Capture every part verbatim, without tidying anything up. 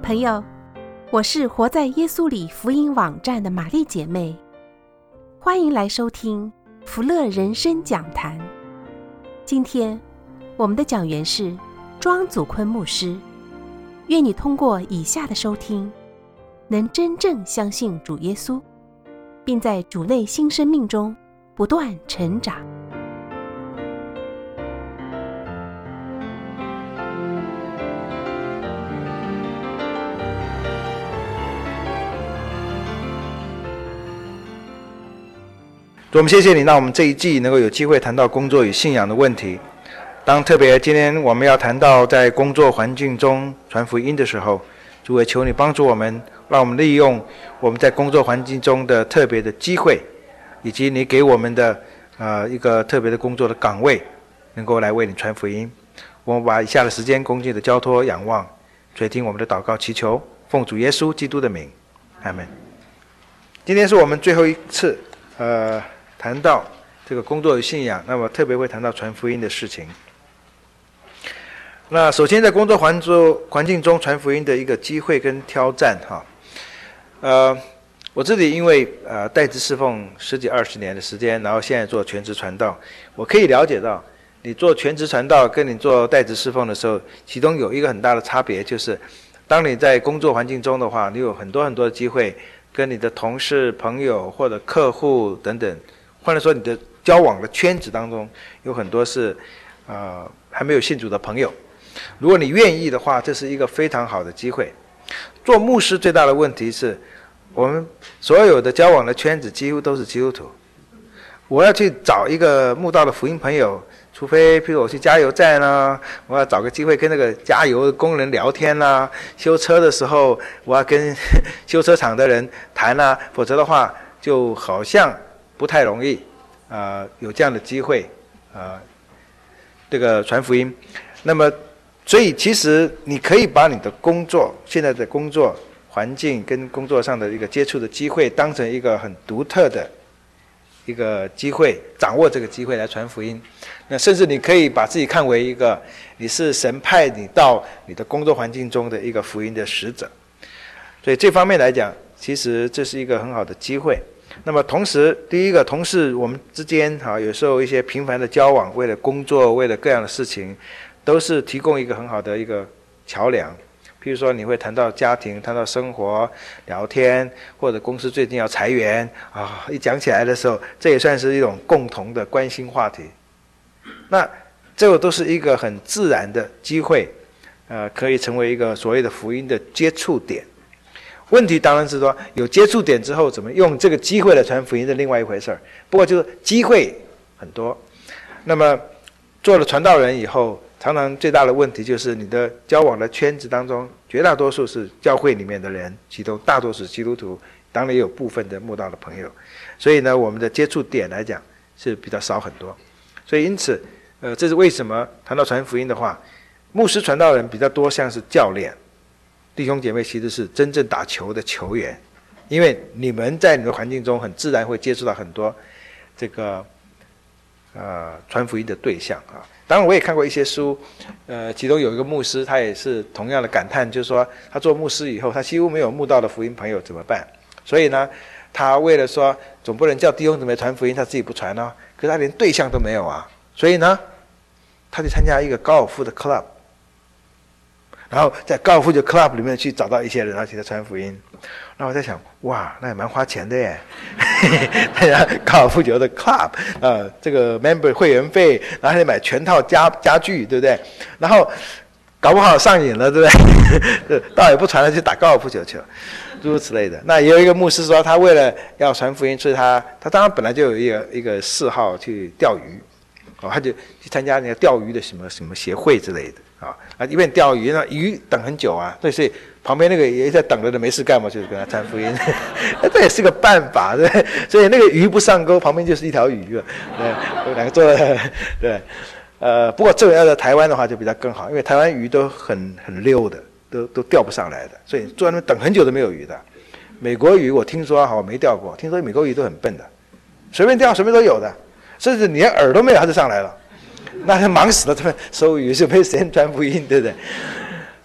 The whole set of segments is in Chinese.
朋友，我是活在耶稣里福音网站的玛丽姐妹，欢迎来收听福乐人生讲坛。今天我们的讲员是庄祖坤牧师，愿你通过以下的收听，能真正相信主耶稣，并在主内新生命中不断成长。 主，我们谢谢你，让我们这一季能够有机会谈到工作与信仰的问题。当特别今天我们要谈到在工作环境中传福音的时候，主也求你帮助我们，让我们利用我们在工作环境中的特别的机会，以及你给我们的呃一个特别的工作的岗位，能够来为你传福音。我们把以下的时间恭敬的交托仰望，垂听我们的祷告祈求，奉主耶稣基督的名，阿们。今天是我们最后一次呃谈到这个工作与信仰，那么特别会谈到传福音的事情。那首先在工作环环境中传福音的一个机会跟挑战哈，呃，我自己因为呃代职侍奉十几二十年的时间，然后现在做全职传道，我可以了解到，你做全职传道跟你做代职侍奉的时候，其中有一个很大的差别，就是当你在工作环境中的话，你有很多很多的机会跟你的同事、朋友或者客户等等，或者说你的交往的圈子当中有很多是呃还没有信主的朋友。如果你愿意的话，这是一个非常好的机会。做牧师最大的问题是，我们所有的交往的圈子几乎都是基督徒。我要去找一个慕道的福音朋友，除非譬如我去加油站啦，我要找个机会跟那个加油的工人聊天啦，修车的时候我要跟修车厂的人谈啦，否则的话就好像不太容易呃有这样的机会呃这个传福音。那么所以其实你可以把你的工作现在的工作环境跟工作上的一个接触的机会当成一个很独特的一个机会，掌握这个机会来传福音。那甚至你可以把自己看为一个你是神派你到你的工作环境中的一个福音的使者。所以这方面来讲，其实这是一个很好的机会。那么同时，第一个同事我们之间哈，有时候一些频繁的交往，为了工作，为了各样的事情，都是提供一个很好的一个桥梁。譬如说你会谈到家庭，谈到生活，聊天，或者公司最近要裁员啊，一讲起来的时候，这也算是一种共同的关心话题。那这个都是一个很自然的机会，呃，可以成为一个所谓的福音的接触点。问题当然是说，有接触点之后，怎么用这个机会来传福音是另外一回事儿。不过就是机会很多，那么做了传道人以后，常常最大的问题就是你的交往的圈子当中，绝大多数是教会里面的人，其中大多数是基督徒，当然也有部分的慕道的朋友。所以呢，我们的接触点来讲是比较少很多。所以因此，呃，这是为什么谈到传福音的话，牧师传道人比较多像是教练，弟兄姐妹其实是真正打球的球员，因为你们在你的环境中很自然会接触到很多这个呃传福音的对象啊。当然我也看过一些书，呃，其中有一个牧师，他也是同样的感叹，就是说他做牧师以后，他几乎没有慕道的福音朋友怎么办？所以呢，他为了说总不能叫弟兄姊妹传福音，他自己不传呢、啊，可是他连对象都没有啊，所以呢，他去参加一个高尔夫的 club。然后在高尔夫球 club 里面去找到一些人，然后去他传福音。然后我在想，哇，那也蛮花钱的耶！参加高尔夫球的 club， 呃，这个 member 会员费，然后还得买全套家家具，对不对？然后搞不好上瘾了，对不对？倒也不传了，去打高尔夫球球，诸如此类的。那也有一个牧师说，他为了要传福音，所以他他当然本来就有一个一个嗜好去钓鱼，哦，他就去参加那个钓鱼的什么什么协会之类的。啊，啊，一边钓鱼呢，鱼等很久啊，所以旁边那个也在等着的没事干嘛，就是跟他传福音，这也是个办法，对。所以那个鱼不上钩，旁边就是一条鱼了，对，两个做的，对，呃，不过这个要在台湾的话就比较更好，因为台湾鱼都很很溜的，都都钓不上来的，所以坐在那等很久都没有鱼的。美国鱼我听说好没钓过，听说美国鱼都很笨的，随便钓随便都有的，甚至你连饵都没有它就上来了。那他忙死了，他们收鱼就没时间传福音，对不对？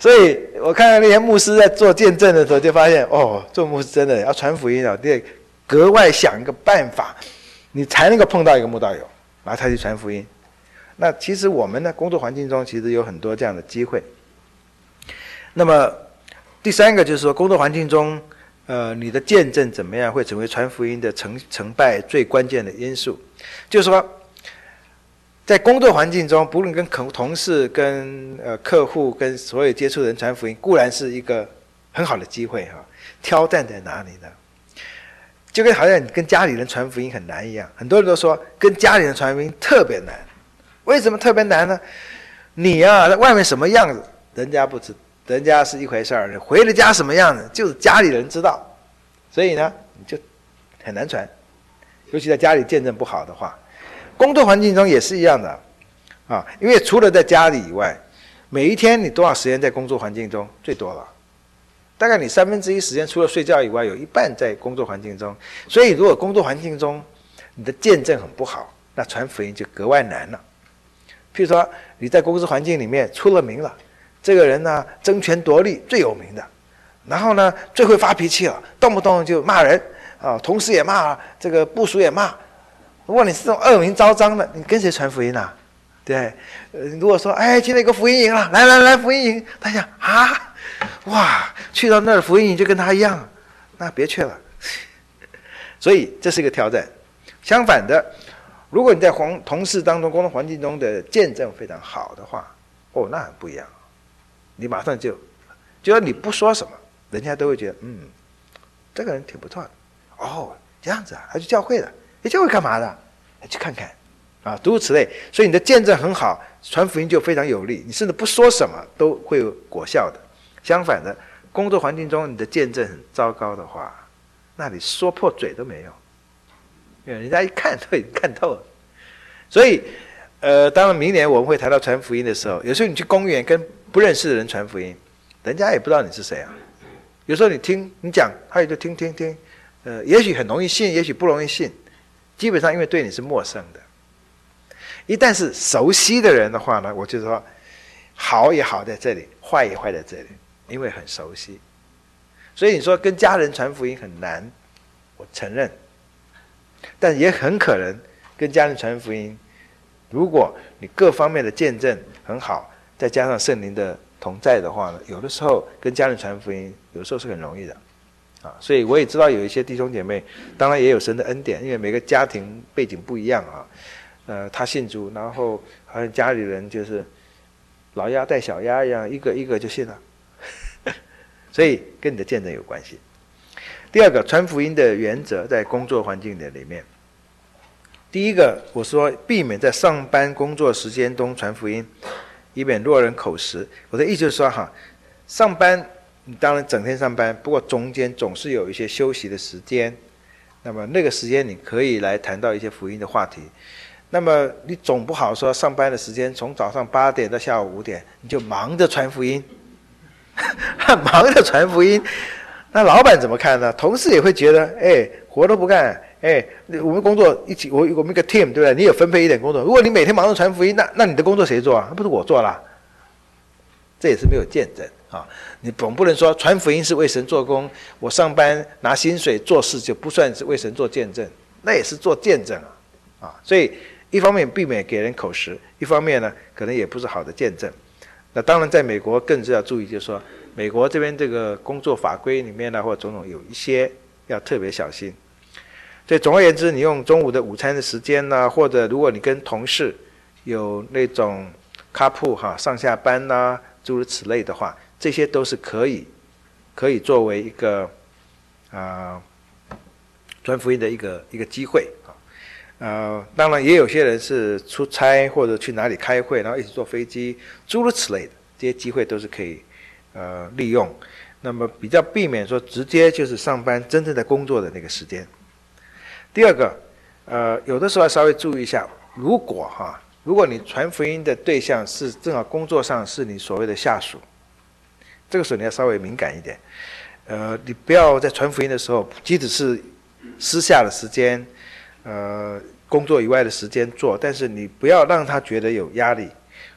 所以我看到那些牧师在做见证的时候，就发现哦，做牧师真的要传福音啊，得格外想一个办法，你才能够碰到一个慕道友，然后他去传福音。那其实我们呢，工作环境中其实有很多这样的机会。那么第三个就是说，工作环境中，呃，你的见证怎么样，会成为传福音的成成败最关键的因素。就是说，在工作环境中，不论跟同事、跟呃客户、跟所有接触人传福音，固然是一个很好的机会哈。挑战在哪里呢？就跟好像你跟家里人传福音很难一样，很多人都说跟家里人传福音特别难。为什么特别难呢？你啊，在外面什么样子，人家不知道。人家是一回事儿，回了家什么样子，就是家里人知道，所以呢，你就很难传，尤其在家里见证不好的话，工作环境中也是一样的，啊，因为除了在家里以外，每一天你多少时间在工作环境中？最多了，大概你三分之一时间除了睡觉以外，有一半在工作环境中，所以如果工作环境中你的见证很不好，那传福音就格外难了。譬如说你在公司环境里面出了名了。这个人呢，争权夺利最有名的，然后呢，最会发脾气了，动不动就骂人啊，同事也骂，这个部属也骂。如果你是这种恶名昭彰的，你跟谁传福音啊？对，呃，如果说，哎，今天有个福音营了，来来来，福音营，他想啊，哇，去到那儿福音营就跟他一样，那别去了。所以这是一个挑战。相反的，如果你在同同事当中、工作环境中的见证非常好的话，哦，那很不一样。你马上就，就说你不说什么，人家都会觉得，嗯，这个人挺不错的。哦，这样子啊，他去教会了，你教会干嘛的？去看看，啊，诸如此类。所以你的见证很好，传福音就非常有力，你甚至不说什么都会有果效的。相反的，工作环境中你的见证很糟糕的话，那你说破嘴都没用，因为人家一看都已经看透了。所以，呃，当然明年我们会谈到传福音的时候，有时候你去公园跟不认识的人传福音，人家也不知道你是谁啊。有时候你听你讲，他也就听听听，呃，也许很容易信，也许不容易信。基本上因为对你是陌生的。一旦是熟悉的人的话呢，我就说，好也好在这里，坏也坏在这里，因为很熟悉。所以你说跟家人传福音很难，我承认，但也很可能跟家人传福音，如果你各方面的见证很好。再加上圣灵的同在的话呢，有的时候跟家人传福音，有的时候是很容易的，啊，所以我也知道有一些弟兄姐妹，当然也有神的恩典，因为每个家庭背景不一样啊，呃，他信主，然后好像家里人就是老鸭带小鸭一样，一个一个就信了，所以跟你的见证有关系。第二个，传福音的原则在工作环境的里面，第一个我说避免在上班工作时间中传福音。以免落人口实。我的意思就是说哈，上班你当然整天上班，不过中间总是有一些休息的时间，那么那个时间你可以来谈到一些福音的话题。那么你总不好说上班的时间从早上八点到下午五点，你就忙着传福音，忙着传福音，那老板怎么看呢？同事也会觉得，哎，活都不干。哎，我们工作一起，我我们一个 team， 对不对？你也分配一点工作。如果你每天忙着传福音，那那你的工作谁做啊？那不是我做啦。这也是没有见证啊！你总不能说传福音是为神做工，我上班拿薪水做事就不算是为神做见证，那也是做见证啊！啊，所以一方面避免给人口实，一方面呢，可能也不是好的见证。那当然，在美国更是要注意，就是说，美国这边这个工作法规里面呢，或者种种有一些要特别小心。所以总而言之，你用中午的午餐的时间呢、啊，或者如果你跟同事有那种 carpool 哈上下班呐、啊，诸如此类的话，这些都是可以可以作为一个啊传福音的一个一个机会啊。呃，当然也有些人是出差或者去哪里开会，然后一起坐飞机，诸如此类的，这些机会都是可以呃利用。那么比较避免说直接就是上班真正在工作的那个时间。第二个，呃，有的时候要稍微注意一下，如果哈，如果你传福音的对象是正好工作上是你所谓的下属，这个时候你要稍微敏感一点，呃，你不要在传福音的时候，即使是私下的时间，呃，工作以外的时间做，但是你不要让他觉得有压力，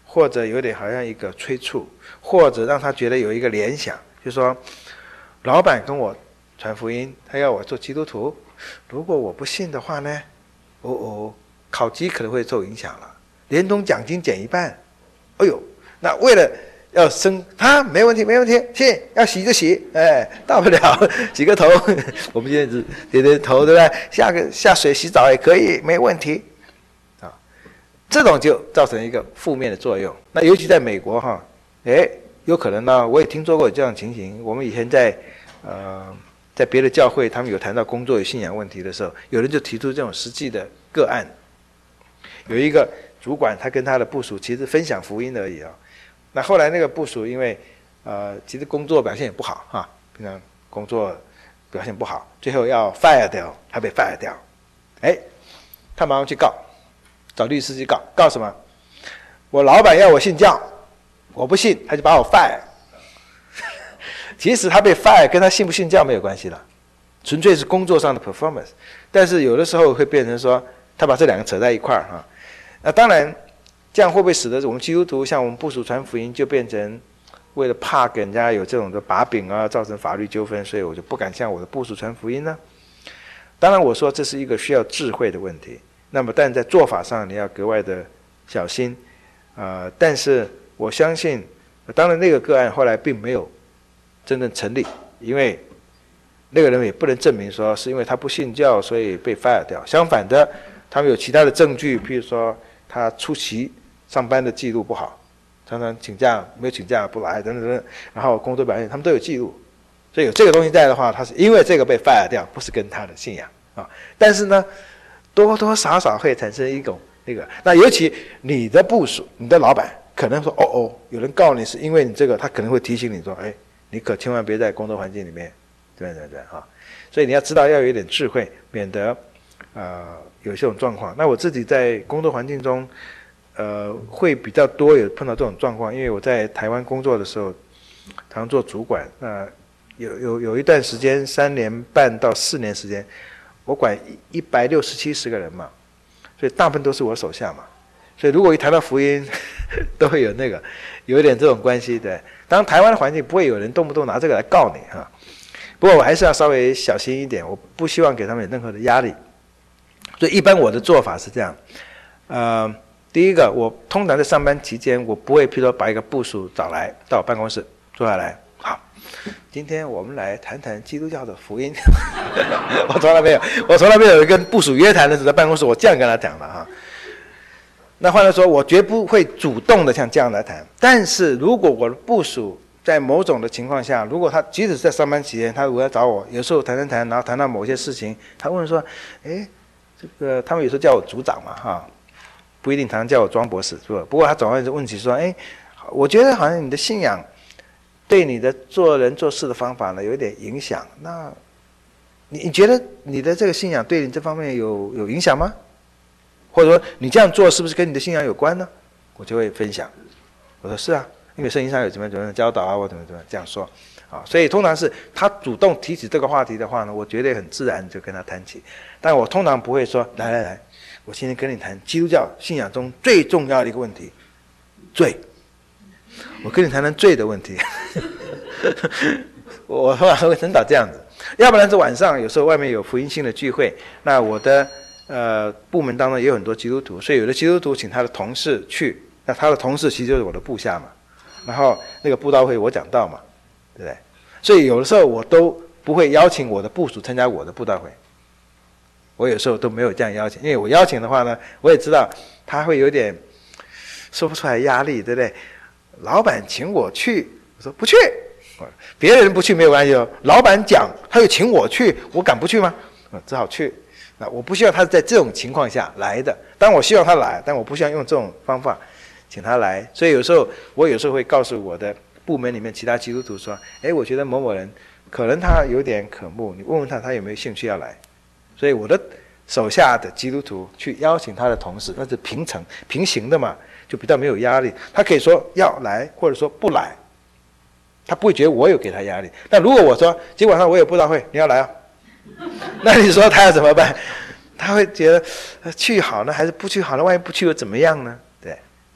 或者有点好像一个催促，或者让他觉得有一个联想，就是说老板跟我传福音，他要我做基督徒，如果我不信的话呢，哦哦，考绩可能会受影响了，年终奖金减一半，哎呦，那为了要升他没问题没问题，信要洗就洗，哎，大不了洗个头，我们现在是点点头，对不对？下个下水洗澡也可以，没问题啊。这种就造成一个负面的作用。那尤其在美国哈，哎，有可能呢，我也听说过这样的情形。我们以前在呃在别的教会，他们有谈到工作与信仰问题的时候，有人就提出这种实际的个案。有一个主管，他跟他的部属其实分享福音而已啊。那后来那个部属因为呃其实工作表现也不好哈，平常工作表现不好，最后要 fire 掉，他被 fire 掉，哎，他马上去告，找律师去告，告什么？我老板要我信教，我不信，他就把我 fire。其实他被 fire 跟他信不信教没有关系了，纯粹是工作上的 performance。但是有的时候会变成说，他把这两个扯在一块儿哈。那当然。这样会不会使得我们基督徒像我们部属传福音就变成为了怕给人家有这种的把柄啊，造成法律纠纷，所以我就不敢向我的部属传福音呢？当然我说这是一个需要智慧的问题，那么但在做法上你要格外的小心呃，但是我相信当然那个个案后来并没有真正成立，因为那个人也不能证明说是因为他不信教所以被 fire 掉，相反的他们有其他的证据，譬如说他出席上班的记录不好，常常请假没有请假不来等等等等，然后工作表现他们都有记录，所以有这个东西在的话，他是因为这个被 fire 掉，不是跟他的信仰啊。但是呢，多多少少会产生一种那个，那尤其你的部属、你的老板可能说哦哦，有人告你是因为你这个，他可能会提醒你说，哎，你可千万别在工作环境里面，对对对啊。所以你要知道要有一点智慧，免得呃有这种状况。那我自己在工作环境中。呃，会比较多有碰到这种状况，因为我在台湾工作的时候，常做主管，那有有有一段时间，三年半到四年时间，我管一百六十七十个人嘛，所以大部分都是我手下嘛，所以如果一谈到福音，都会有那个有一点这种关系的。当然台湾的环境不会有人动不动拿这个来告你哈，不过我还是要稍微小心一点，我不希望给他们有任何的压力，所以一般我的做法是这样，呃。第一个，我通常在上班期间，我不会譬如说把一个部属找来到我办公室坐下来，好，今天我们来谈谈基督教的福音。我从来没有，我从来没有跟部属约谈的时候在办公室我这样跟他讲的哈。那换句话说，我绝不会主动的像这样来谈。但是如果我的部属在某种的情况下，如果他即使是在上班期间，他如果要找我，有时候谈谈谈，然后谈到某些事情，他问说，哎，这个他们有时候叫我组长嘛哈。不一定常常叫我庄博士，是吧？不过他总会问起说，哎，我觉得好像你的信仰对你的做人做事的方法呢有一点影响。那你你觉得你的这个信仰对你这方面有有影响吗？或者说你这样做是不是跟你的信仰有关呢？我就会分享，我说是啊，因为圣经上有怎么样怎么样教导啊，我怎么怎么这样说啊。所以通常是他主动提起这个话题的话呢，我绝对很自然就跟他谈起。但我通常不会说，来来来。我今天跟你谈基督教信仰中最重要的一个问题，罪。我跟你谈谈罪的问题。我通常会很少这样子，要不然是晚上有时候外面有福音性的聚会，那我的呃部门当中也有很多基督徒，所以有的基督徒请他的同事去，那他的同事其实就是我的部下嘛，然后那个布道会我讲道嘛，对不对？所以有的时候我都不会邀请我的部属参加我的布道会。我有时候都没有这样邀请，因为我邀请的话呢，我也知道他会有点说不出来压力，对不对？老板请我去，我说不去，别人不去没有关系哦。老板讲他又请我去，我敢不去吗？只好去。那我不希望他是在这种情况下来的，当然我希望他来，但我不希望用这种方法请他来。所以有时候我有时候会告诉我的部门里面其他基督徒说，哎，我觉得某某人可能他有点渴慕，你问问他他有没有兴趣要来。所以我的手下的基督徒去邀请他的同事，那是平层平行的嘛，就比较没有压力。他可以说要来，或者说不来，他不会觉得我有给他压力。但如果我说今晚上我有布道会，你要来啊，那你说他要怎么办？他会觉得去好呢，还是不去好呢？万一不去又怎么样呢？对，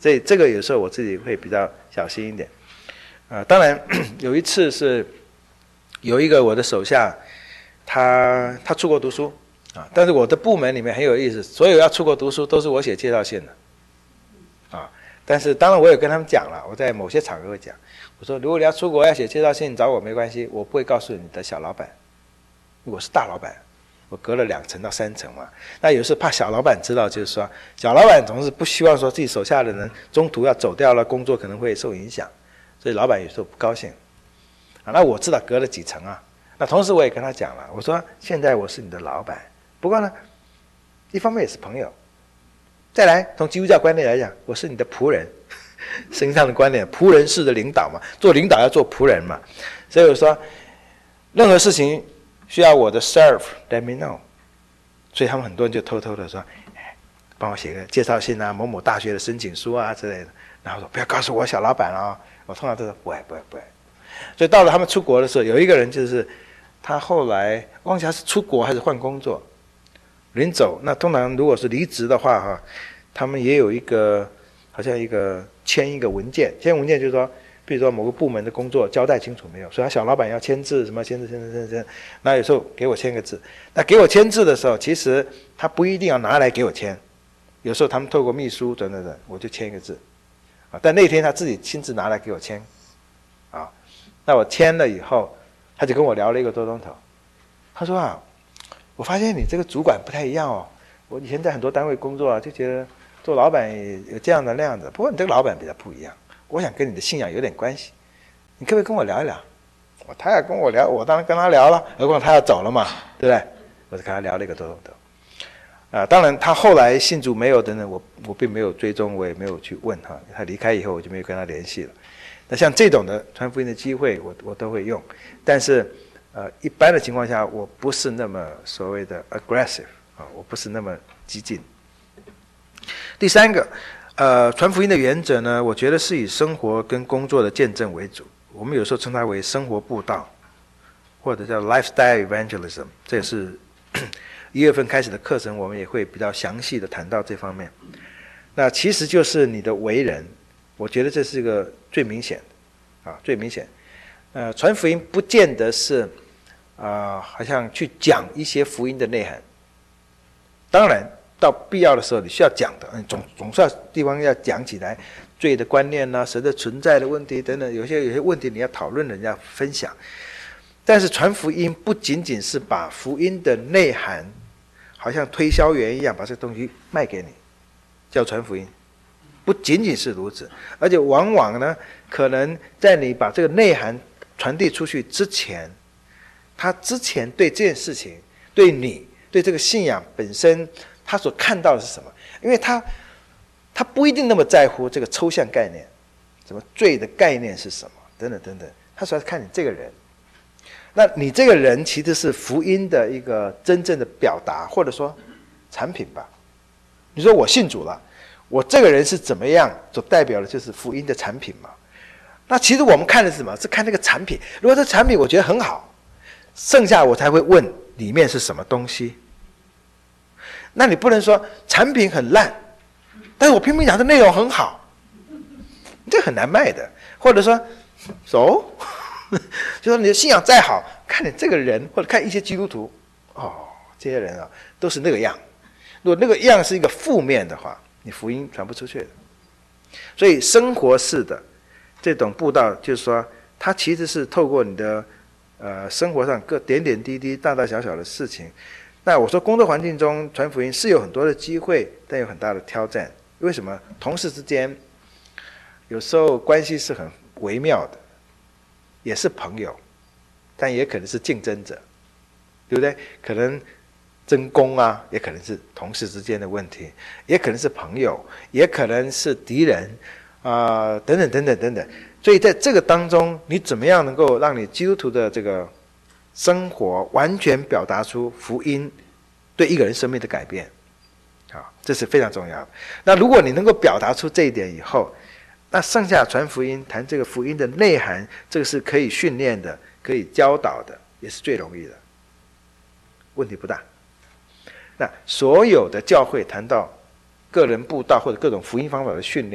所以这个有时候我自己会比较小心一点。呃，当然有一次是有一个我的手下，他他出国读书啊，但是我的部门里面很有意思，所有要出国读书都是我写介绍信的啊。但是当然我也跟他们讲了，我在某些场合会讲，我说如果你要出国要写介绍信找我没关系，我不会告诉你的小老板，我是大老板，我隔了两层到三层嘛。那有时候怕小老板知道，就是说小老板总是不希望说自己手下的人中途要走掉了，工作可能会受影响，所以老板有时候不高兴啊。那我知道隔了几层啊，那同时我也跟他讲了，我说现在我是你的老板，不过呢一方面也是朋友，再来从基督教观念来讲，我是你的仆人，圣经上的观念，仆人式的领导嘛，做领导要做仆人嘛，所以我说任何事情需要我的 serve let me know。 所以他们很多人就偷偷的说，哎，帮我写个介绍信啊，某某大学的申请书啊之类的，然后说不要告诉我小老板啊、哦，我通常都说不会不会不会。所以到了他们出国的时候，有一个人就是他后来忘记他是出国还是换工作，临走，那通常如果是离职的话哈，他们也有一个好像一个签一个文件，签文件就是说，比如说某个部门的工作交代清楚没有，所以他小老板要签字，什么签字签字签字签字，那有时候给我签个字，那给我签字的时候，其实他不一定要拿来给我签，有时候他们透过秘书等等等，我就签一个字啊，但那天他自己亲自拿来给我签啊，那我签了以后，他就跟我聊了一个多钟头，他说啊，我发现你这个主管不太一样哦，我以前在很多单位工作啊，就觉得做老板有这样的那样的，不过你这个老板比较不一样，我想跟你的信仰有点关系，你可不可以跟我聊一聊？他要跟我聊，我当然跟他聊了，何况他要走了嘛，对不对？我就跟他聊了一个多钟头。啊，当然他后来信主没有等等，我我并没有追踪，我也没有去问他，他离开以后我就没有跟他联系了。那像这种的传福音的机会，我我都会用，但是呃，一般的情况下，我不是那么所谓的 aggressive 啊，我不是那么激进。第三个，呃，传福音的原则呢，我觉得是以生活跟工作的见证为主。我们有时候称它为生活布道，或者叫 lifestyle evangelism。这也是一月份开始的课程，我们也会比较详细的谈到这方面。那其实就是你的为人，我觉得这是一个最明显的啊，最明显。呃，传福音不见得是啊、呃，好像去讲一些福音的内涵。当然，到必要的时候你需要讲的，嗯，总总是要地方要讲起来，罪的观念啊，神的存在的问题等等，有些有些问题你要讨论，人家分享。但是传福音不仅仅是把福音的内涵，好像推销员一样把这东西卖给你，叫传福音。不仅仅是如此，而且往往呢，可能在你把这个内涵传递出去之前，他之前对这件事情，对你，对这个信仰本身，他所看到的是什么？因为他他不一定那么在乎这个抽象概念，什么罪的概念是什么，等等等等，他主要是看你这个人。那你这个人其实是福音的一个真正的表达，或者说产品吧。你说我信主了，我这个人是怎么样，所代表的就是福音的产品嘛。那其实我们看的是什么？是看那个产品。如果这产品我觉得很好，剩下我才会问里面是什么东西。那你不能说产品很烂，但是我拼命讲这内容很好，这很难卖的。或者说走、so? 就说你的信仰再好，看你这个人，或者看一些基督徒，哦，这些人啊都是那个样。如果那个样是一个负面的话，你福音传不出去的。所以生活式的这种布道，就是说它其实是透过你的呃生活上各点点滴滴、大大小小的事情。那我说工作环境中传福音是有很多的机会，但有很大的挑战。为什么？同事之间有时候关系是很微妙的，也是朋友，但也可能是竞争者，对不对？可能争功啊，也可能是同事之间的问题，也可能是朋友，也可能是敌人啊、呃，等等等等等等。所以在这个当中，你怎么样能够让你基督徒的这个生活完全表达出福音对一个人生命的改变？好，这是非常重要的。那如果你能够表达出这一点以后，那剩下传福音、谈这个福音的内涵，这个是可以训练的，可以教导的，也是最容易的，问题不大。那所有的教会谈到个人布道或者各种福音方法的训练，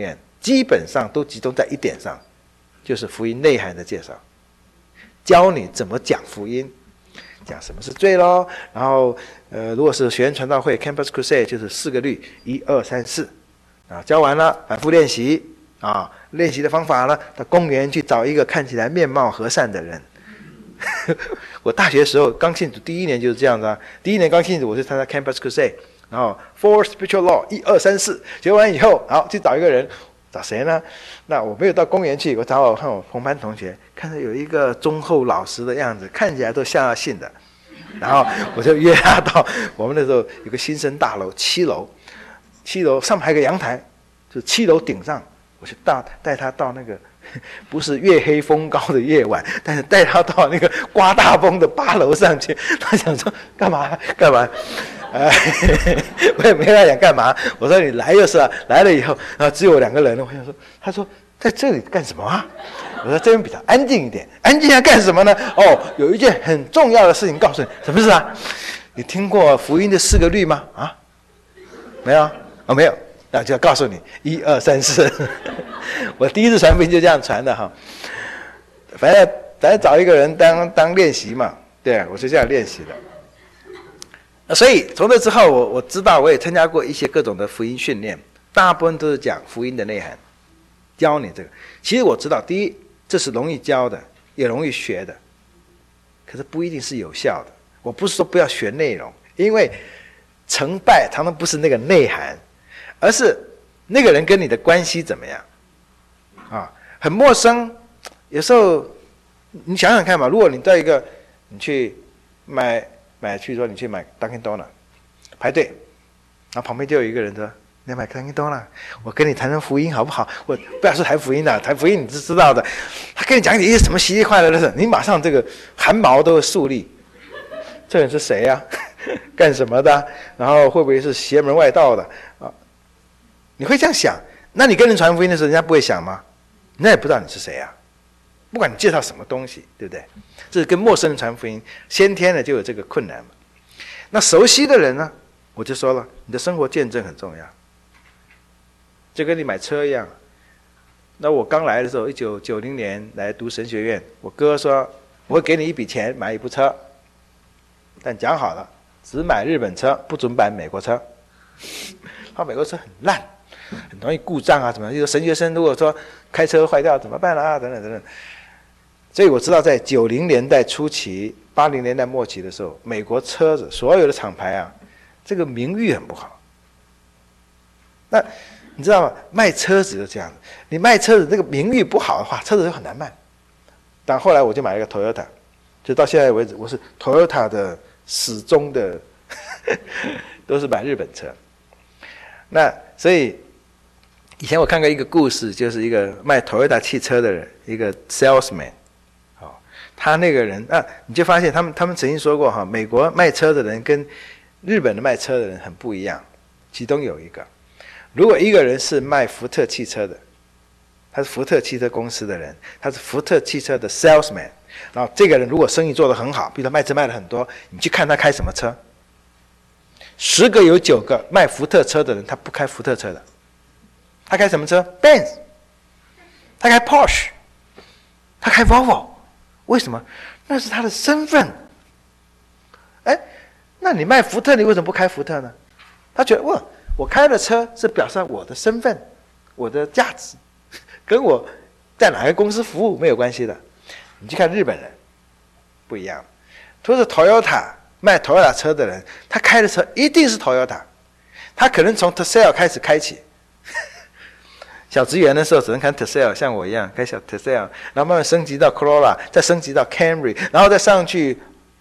基本上都集中在一点上，就是福音内涵的介绍，教你怎么讲福音，讲什么是罪咯。然后呃，如果是学院传道会 Campus Crusade 就是四个律，一二三四啊，教完了反复练习啊，练习的方法呢，到公园去找一个看起来面貌和善的人。我大学的时候刚信主第一年就是这样子啊，第一年刚信主我就参加 Campus Crusade， 然后 Four Spiritual Law 一二三四学完以后，好去找一个人，找谁呢？那我没有到公园去，我找我看我同班同学，看到有一个忠厚老实的样子，看起来都像要信的，然后我就约他到我们那时候有个新生大楼七楼，七楼上面还有个阳台，就七楼顶上，我去带带他到那个不是月黑风高的夜晚，但是带他到那个刮大风的八楼上去。他想说干嘛干嘛？呃，我也没跟他讲干嘛。我说你来就是了，来了以后，然后只有两个人了。我想说，他说在这里干什么啊？我说这边比较安静一点，安静要干什么呢？哦，有一件很重要的事情告诉你，什么事啊？你听过福音的四个律吗？啊，没有？哦，没有。那就要告诉你一二三四。我第一次传福音就这样传的哈，反正反正找一个人当当练习嘛，对，我是这样练习的。所以从那之后，我我知道我也参加过一些各种的福音训练，大部分都是讲福音的内涵，教你这个。其实我知道，第一这是容易教的，也容易学的，可是不一定是有效的。我不是说不要学内容，因为成败常常不是那个内涵，而是那个人跟你的关系怎么样啊？很陌生，有时候你想想看嘛，如果你到一个你去买买去说你去买 Dunkin' Donut 排队，然后旁边就有一个人说你要买 Dunkin' Donut， 我跟你谈谈福音好不好？我不要说谈福音了，谈福音你是知道的，他跟你讲一些什么稀里哗啦的事，你马上这个汗毛都会竖立。这人是谁呀、啊？干什么的？然后会不会是邪门外道的啊？你会这样想？那你跟人传福音的时候，人家不会想吗？人家也不知道你是谁啊。不管你介绍什么东西，对不对？这是跟陌生人传福音，先天的就有这个困难嘛。那熟悉的人呢？我就说了，你的生活见证很重要，就跟你买车一样。那我刚来的时候，一九九零年来读神学院，我哥说我会给你一笔钱买一部车，但讲好了，只买日本车，不准买美国车。他美国车很烂，很容易故障啊，怎么样？就是神学生如果说开车坏掉怎么办啊？等等等等。所以我知道，在九零年代初期、八零年代末期的时候，美国车子所有的厂牌啊，这个名誉很不好。那你知道吗？卖车子就这样子，你卖车子这个名誉不好的话，车子就很难卖。但后来我就买了一个 Toyota， 就到现在为止，我是 Toyota 的始终的都是买日本车。那所以以前我看过一个故事，就是一个卖 Toyota 汽车的人，一个 salesman， 哦，他那个人啊，你就发现他们他们曾经说过哈，美国卖车的人跟日本的卖车的人很不一样。其中有一个，如果一个人是卖福特汽车的，他是福特汽车公司的人，他是福特汽车的 salesman， 然后这个人如果生意做得很好，比如他卖车卖了很多，你去看他开什么车，十个有九个卖福特车的人，他不开福特车的，他开什么车 ？Benz， 他开 Porsche， 他开 Volvo， 为什么？那是他的身份。哎，那你卖福特，你为什么不开福特呢？他觉得哇，我开的车是表示我的身份，我的价值，跟我在哪个公司服务没有关系的。你去看日本人，不一样，都是 Toyota。卖 Toyota 车的人，他开的车一定是 Toyota， 他可能从 Tercel 开始开起，小职员的时候只能开 Tercel， 像我一样开小 Tercel， 然后慢慢升级到 Corolla， 再升级到 Camry， 然后再上去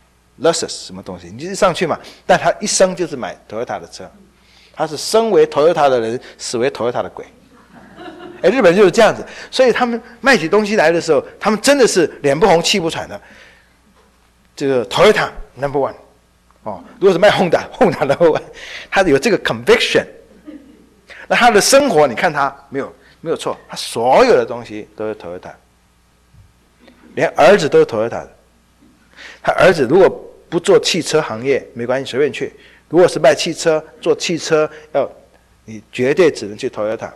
Lexus 什么东西，你就上去嘛。但他一生就是买 Toyota 的车，他是生为 Toyota 的人，死为 Toyota 的鬼。哎，日本就是这样子，所以他们卖起东西来的时候，他们真的是脸不红气不喘的。这个 Toyota number one。哦，如果是卖 Honda，Honda number one， 他有这个 conviction， 那他的生活你看他没有没有错，他所有的东西都是 Toyota， 连儿子都是 Toyota 的。他儿子如果不做汽车行业没关系，随便去；如果是卖汽车、做汽车，要你绝对只能去 Toyota。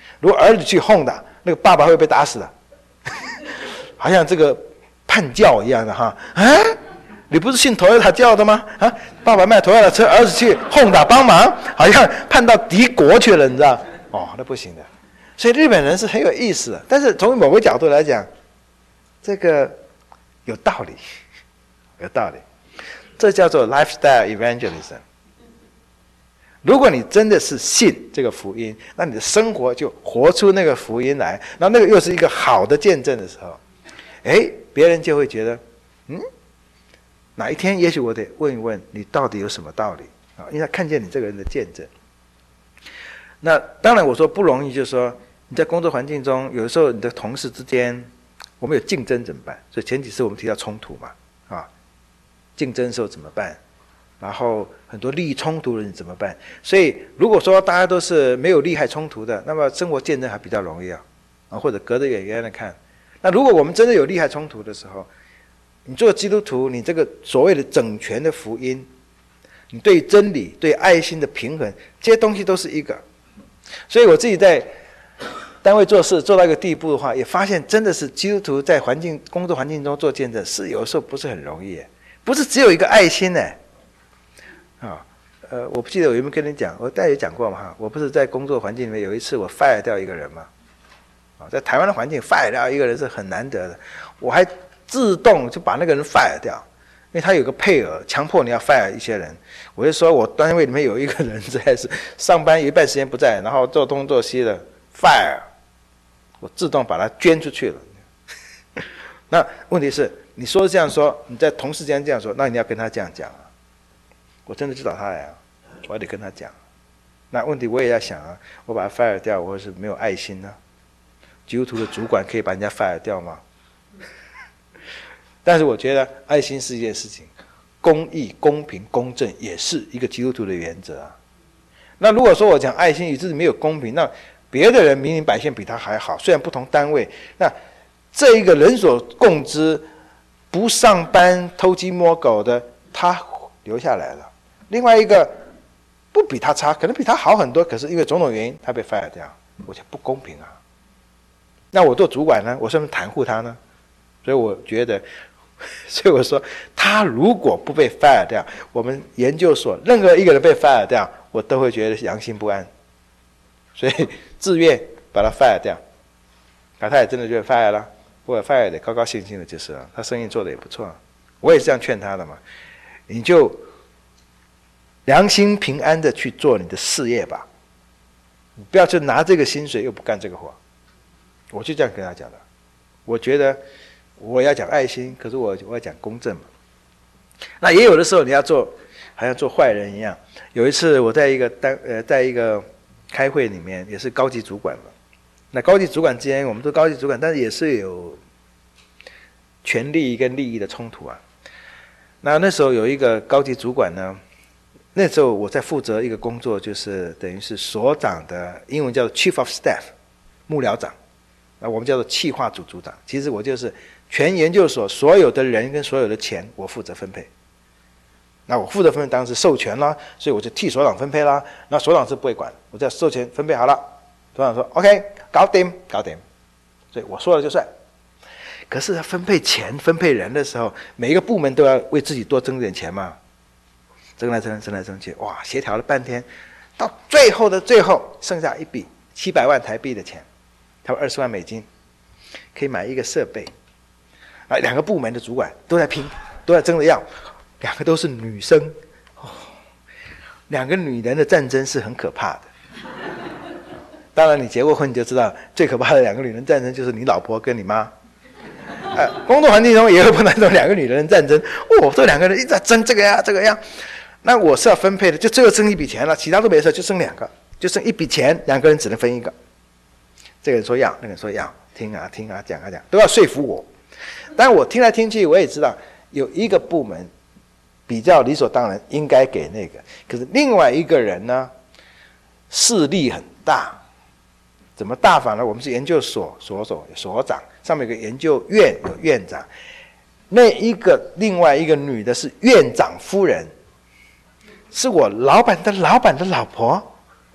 如果儿子去哄打，那个爸爸会被打死的，好像这个叛教一样的哈啊！你不是信Toyota教的吗？啊，爸爸卖Toyota车，儿子去哄打帮忙，好像叛到敌国去了，你知道？哦，那不行的。所以日本人是很有意思的，但是从某个角度来讲，这个有道理，有道理。这叫做 lifestyle evangelism。如果你真的是信这个福音，那你的生活就活出那个福音来，那那个又是一个好的见证的时候，哎，别人就会觉得，嗯，哪一天也许我得问一问你到底有什么道理啊？因为他看见你这个人的见证。那当然我说不容易，就是说你在工作环境中，有的时候你的同事之间，我们有竞争怎么办？所以前几次我们提到冲突嘛，啊，竞争的时候怎么办？然后很多利益冲突的人怎么办？所以如果说大家都是没有利害冲突的，那么生活见证还比较容易啊，啊，或者隔得远远的看。那如果我们真的有利害冲突的时候，你做基督徒，你这个所谓的整全的福音，你对真理、对爱心的平衡，这些东西都是一个。所以我自己在单位做事做到一个地步的话，也发现真的是基督徒在环境工作环境中做见证，是有时候不是很容易，不是只有一个爱心呢。啊，呃，我不记得我有没有跟你讲，我大概也讲过嘛哈。我不是在工作环境里面有一次我 fire 掉一个人嘛，啊，在台湾的环境 fire 掉一个人是很难得的，我还自动就把那个人 fire 掉，因为他有个配额，强迫你要 fire 一些人。我就说我单位里面有一个人实在是上班有一半时间不在，然后做东做西的 fire， 我自动把他捐出去了。那问题是，你说这样说，你在同事间这样说，那你要跟他这样讲啊。我真的去找他来啊，我还得跟他讲。那问题我也要想啊，我把他 fire 掉，我是没有爱心呢、啊。基督徒的主管可以把人家 fire 掉吗？但是我觉得爱心是一件事情，公义、公平、公正也是一个基督徒的原则啊。那如果说我讲爱心与自己没有公平，那别的人民营百姓比他还好，虽然不同单位，那这一个人所共知不上班偷鸡摸狗的，他留下来了。另外一个不比他差，可能比他好很多，可是因为种种原因他被 fire 掉，我觉得不公平啊。那我做主管呢，我是不是袒护他呢？所以我觉得，所以我说，他如果不被 fire 掉，我们研究所任何一个人被 fire 掉，我都会觉得良心不安，所以自愿把他 fire 掉。啊，他也真的就 fire 了，不过 fire 得高高兴兴的就是了，他生意做得也不错，我也是这样劝他的嘛。你就良心平安的去做你的事业吧，你不要去拿这个薪水又不干这个活。我就这样跟他讲的。我觉得我要讲爱心，可是我我要讲公正嘛。那也有的时候你要做，好像做坏人一样。有一次我在一个单呃在一个开会里面，也是高级主管嘛。那高级主管之间，我们都高级主管，但是也是有权利跟利益的冲突啊。那那时候有一个高级主管呢，那时候我在负责一个工作，就是等于是所长的英文叫做 Chief of Staff， 幕僚长，那我们叫做企划组组长。其实我就是全研究所所有的人跟所有的钱，我负责分配。那我负责分配当然是授权啦，所以我就替所长分配啦。那所长是不会管，我在授权分配好了，所长说 OK， 搞定，搞定，所以我说了就算。可是他分配钱、分配人的时候，每一个部门都要为自己多争点钱嘛，争来争，争来争去，哇，协调了半天，到最后的最后，剩下一笔七百万台币的钱，差不多二十万美金，可以买一个设备。啊，两个部门的主管都在拼，都在争着要，两个都是女生，哦，两个女人的战争是很可怕的。当然，你结过婚你就知道，最可怕的两个女人战争就是你老婆跟你妈。呃，工作环境中也会碰到这种两个女人战争，哦，这两个人一直在争这个呀，这个呀。那我是要分配的，就只有争一笔钱了，其他都没事，就剩两个，就剩一笔钱，两个人只能分一个。这个人说要，那个人说要，听啊听啊，讲啊讲，都要说服我。但我听来听去，我也知道有一个部门比较理所当然应该给那个，可是另外一个人呢，势力很大。怎么大法呢？我们是研究所所所所长，上面有个研究院有院长，那一个另外一个女的是院长夫人，是我老板的老板的老婆。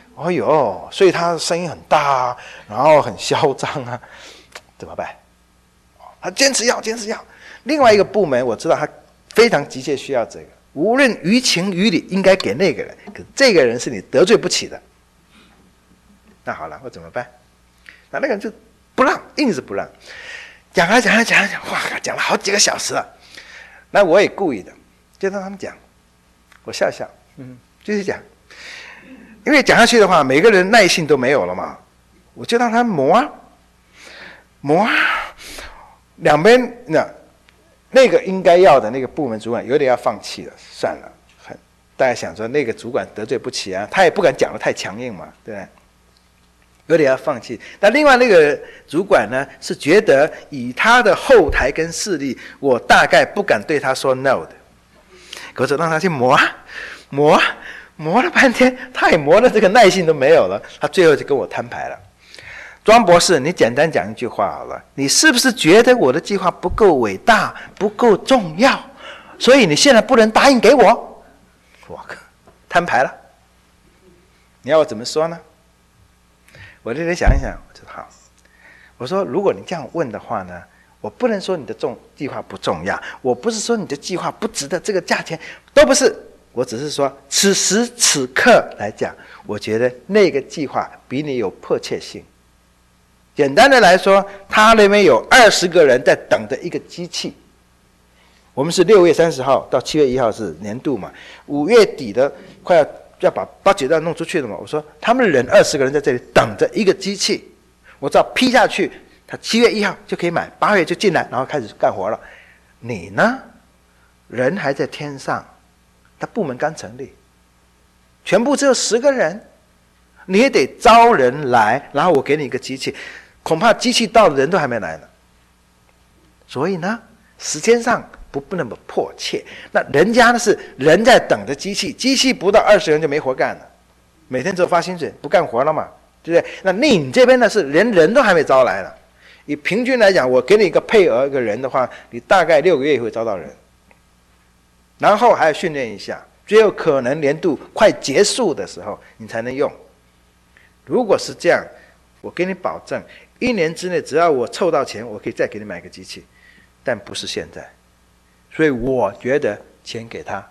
哦呦，所以他声音很大啊，然后很嚣张啊，怎么办？他坚持要，坚持要。另外一个部门我知道他非常急切需要这个，无论于情于理应该给那个人，可这个人是你得罪不起的。那好了，我怎么办？那那个人就不让，硬是不让，讲啊讲啊讲啊讲，哇，讲了好几个小时了。那我也故意的，就让他们讲，我笑笑，嗯，继续讲。因为讲下去的话，每个人耐性都没有了嘛，我就让他磨啊，磨啊，两边那那个应该要的那个部门主管有点要放弃了，算了，很大家想说那个主管得罪不起啊，他也不敢讲得太强硬嘛，对不对？有点要放弃。但另外那个主管呢，是觉得以他的后台跟势力，我大概不敢对他说 no 的，可是让他去磨啊磨啊。磨了半天，他也磨的这个耐性都没有了，他最后就跟我摊牌了。庄博士，你简单讲一句话好了，你是不是觉得我的计划不够伟大，不够重要，所以你现在不能答应给我？我靠，摊牌了。你要我怎么说呢？我就得想一想，我说好，我说如果你这样问的话呢，我不能说你的重计划不重要，我不是说你的计划不值得这个价钱，都不是。我只是说，此时此刻来讲，我觉得那个计划比你有迫切性。简单的来说，他那边有二十个人在等着一个机器。我们是六月三十号到七月一号是年度嘛，五月底的快要要把八九要弄出去了嘛。我说他们人二十个人在这里等着一个机器，我只要批下去，他七月一号就可以买，八月就进来，然后开始干活了。你呢，人还在天上。他部门刚成立，全部只有十个人，你也得招人来，然后我给你一个机器，恐怕机器到了人都还没来呢。所以呢，时间上不不那么迫切。那人家呢是人在等着机器，机器不到二十人就没活干了，每天只有发薪水，不干活了嘛，对不对？那你这边呢是连人都还没招来了。以平均来讲，我给你一个配额一个人的话，你大概六个月也会招到人。然后还要训练一下，最后可能年度快结束的时候你才能用。如果是这样，我给你保证，一年之内只要我凑到钱，我可以再给你买个机器，但不是现在。所以我觉得钱给他，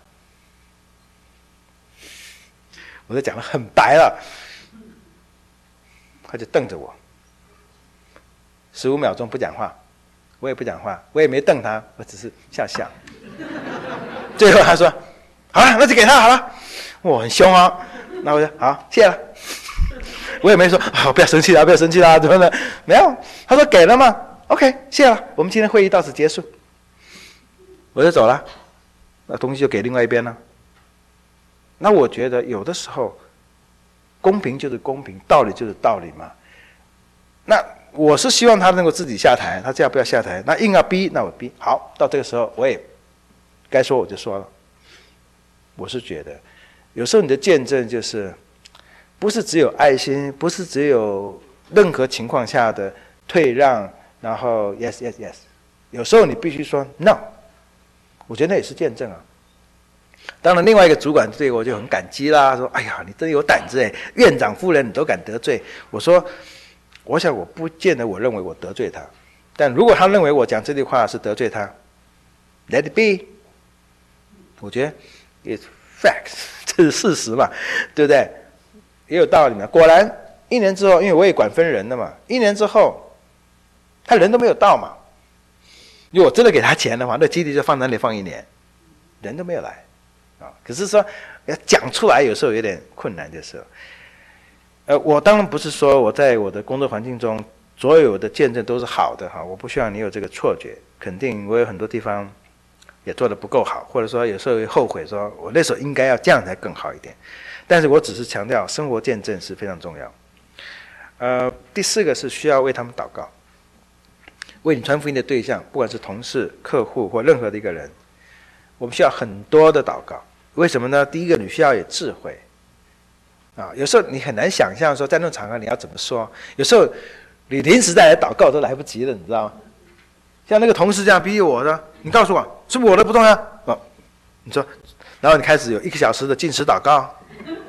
我都讲得很白了，他就瞪着我，十五秒钟不讲话，我也不讲话，我也没瞪他，我只是笑笑。最后他说好了，那就给他好了。我很凶哦，那我就好，谢了。我也没说好、哦、不要生气啦，不要生气啦，怎么的？没有，他说给了嘛 ，OK， 谢了。我们今天会议到此结束，我就走了。那东西就给另外一边了。那我觉得有的时候，公平就是公平，道理就是道理嘛。那我是希望他能够自己下台，他这样不要下台，那硬要逼，那我逼。好，到这个时候我也。该说我就说了，我是觉得，有时候你的见证就是，不是只有爱心，不是只有任何情况下的退让，然后 yes yes yes， 有时候你必须说 no， 我觉得那也是见证啊。当然，另外一个主管对我就很感激啦，说：“哎呀，你真有胆子哎，院长夫人你都敢得罪。”我说：“我想我不见得我认为我得罪他，但如果他认为我讲这句话是得罪他 ，let it be。”我觉得 it's facts， 这是事实嘛，对不对？也有道理嘛。果然一年之后，因为我也管分人的嘛，一年之后他人都没有到嘛。如果我真的给他钱的话，那基地就放那里放一年，人都没有来啊。可是说要讲出来，有时候有点困难，就是。呃，我当然不是说我在我的工作环境中所有的见证都是好的哈，我不希望你有这个错觉，肯定我有很多地方。也做得不够好，或者说有时候会后悔，说我那时候应该要这样才更好一点。但是我只是强调，生活见证是非常重要。呃，第四个是需要为他们祷告，为你传福音的对象，不管是同事、客户或任何的一个人，我们需要很多的祷告。为什么呢？第一个，你需要有智慧啊，有时候你很难想象说在那种场合你要怎么说，有时候你临时再来祷告都来不及了，你知道吗？像那个同事这样逼我说：“你告诉我，是不是我的不重要？”哦，你说，然后你开始有一个小时的禁食祷告，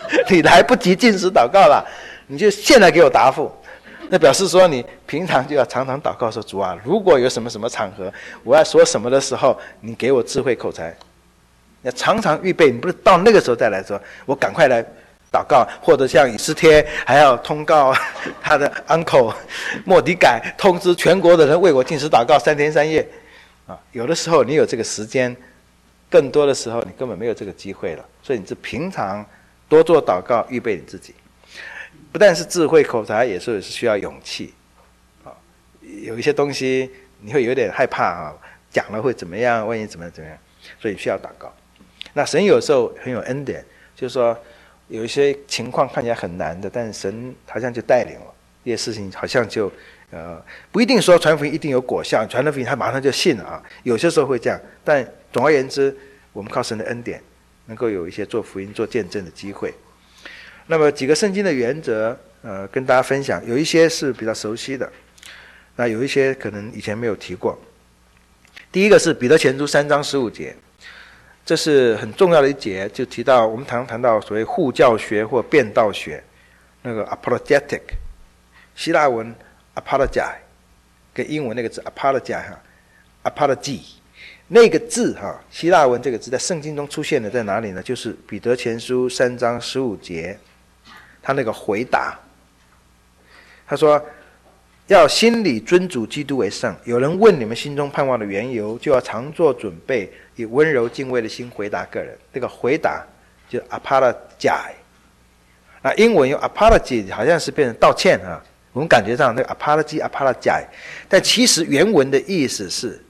你来不及禁食祷告了，你就现在给我答复。那表示说你平常就要常常祷告说，主啊，如果有什么什么场合我要说什么的时候，你给我智慧口才。要常常预备，你不是到那个时候再来说我赶快来祷告，或者像以斯帖还要通告他的 uncle 末底改，通知全国的人为我禁食祷告三天三夜啊。有的时候你有这个时间，更多的时候你根本没有这个机会了。所以你是平常多做祷告，预备你自己。不但是智慧口才，也是需要勇气啊。有一些东西你会有点害怕啊，讲了会怎么样？万一怎么样怎么样？所以需要祷告。那神有时候很有恩典，就是说有一些情况看起来很难的，但是神好像就带领了这些事情，好像就呃不一定说传福音一定有果效，传了福音他马上就信了啊。有些时候会这样，但总而言之，我们靠神的恩典，能够有一些做福音、做见证的机会。那么几个圣经的原则，呃，跟大家分享，有一些是比较熟悉的，那有一些可能以前没有提过。第一个是彼得前书三章十五节，这是很重要的一节，就提到我们常常谈到所谓护教学或辩道学，那个 apologetic， 希腊文 apologia 跟英文那个字 apologia 哈 apology 那个字哈，希腊文这个字在圣经中出现的在哪里呢？就是彼得前书三章十五节，他那个回答，他说要心里尊主基督为圣，有人问你们心中盼望的缘由，就要常做准备，以温柔敬畏的心回答个人。这个回答就 apologize， 那英文用 apology 好像是变成道歉啊，我们感觉上那个 apology apologize， 但其实原文的意思是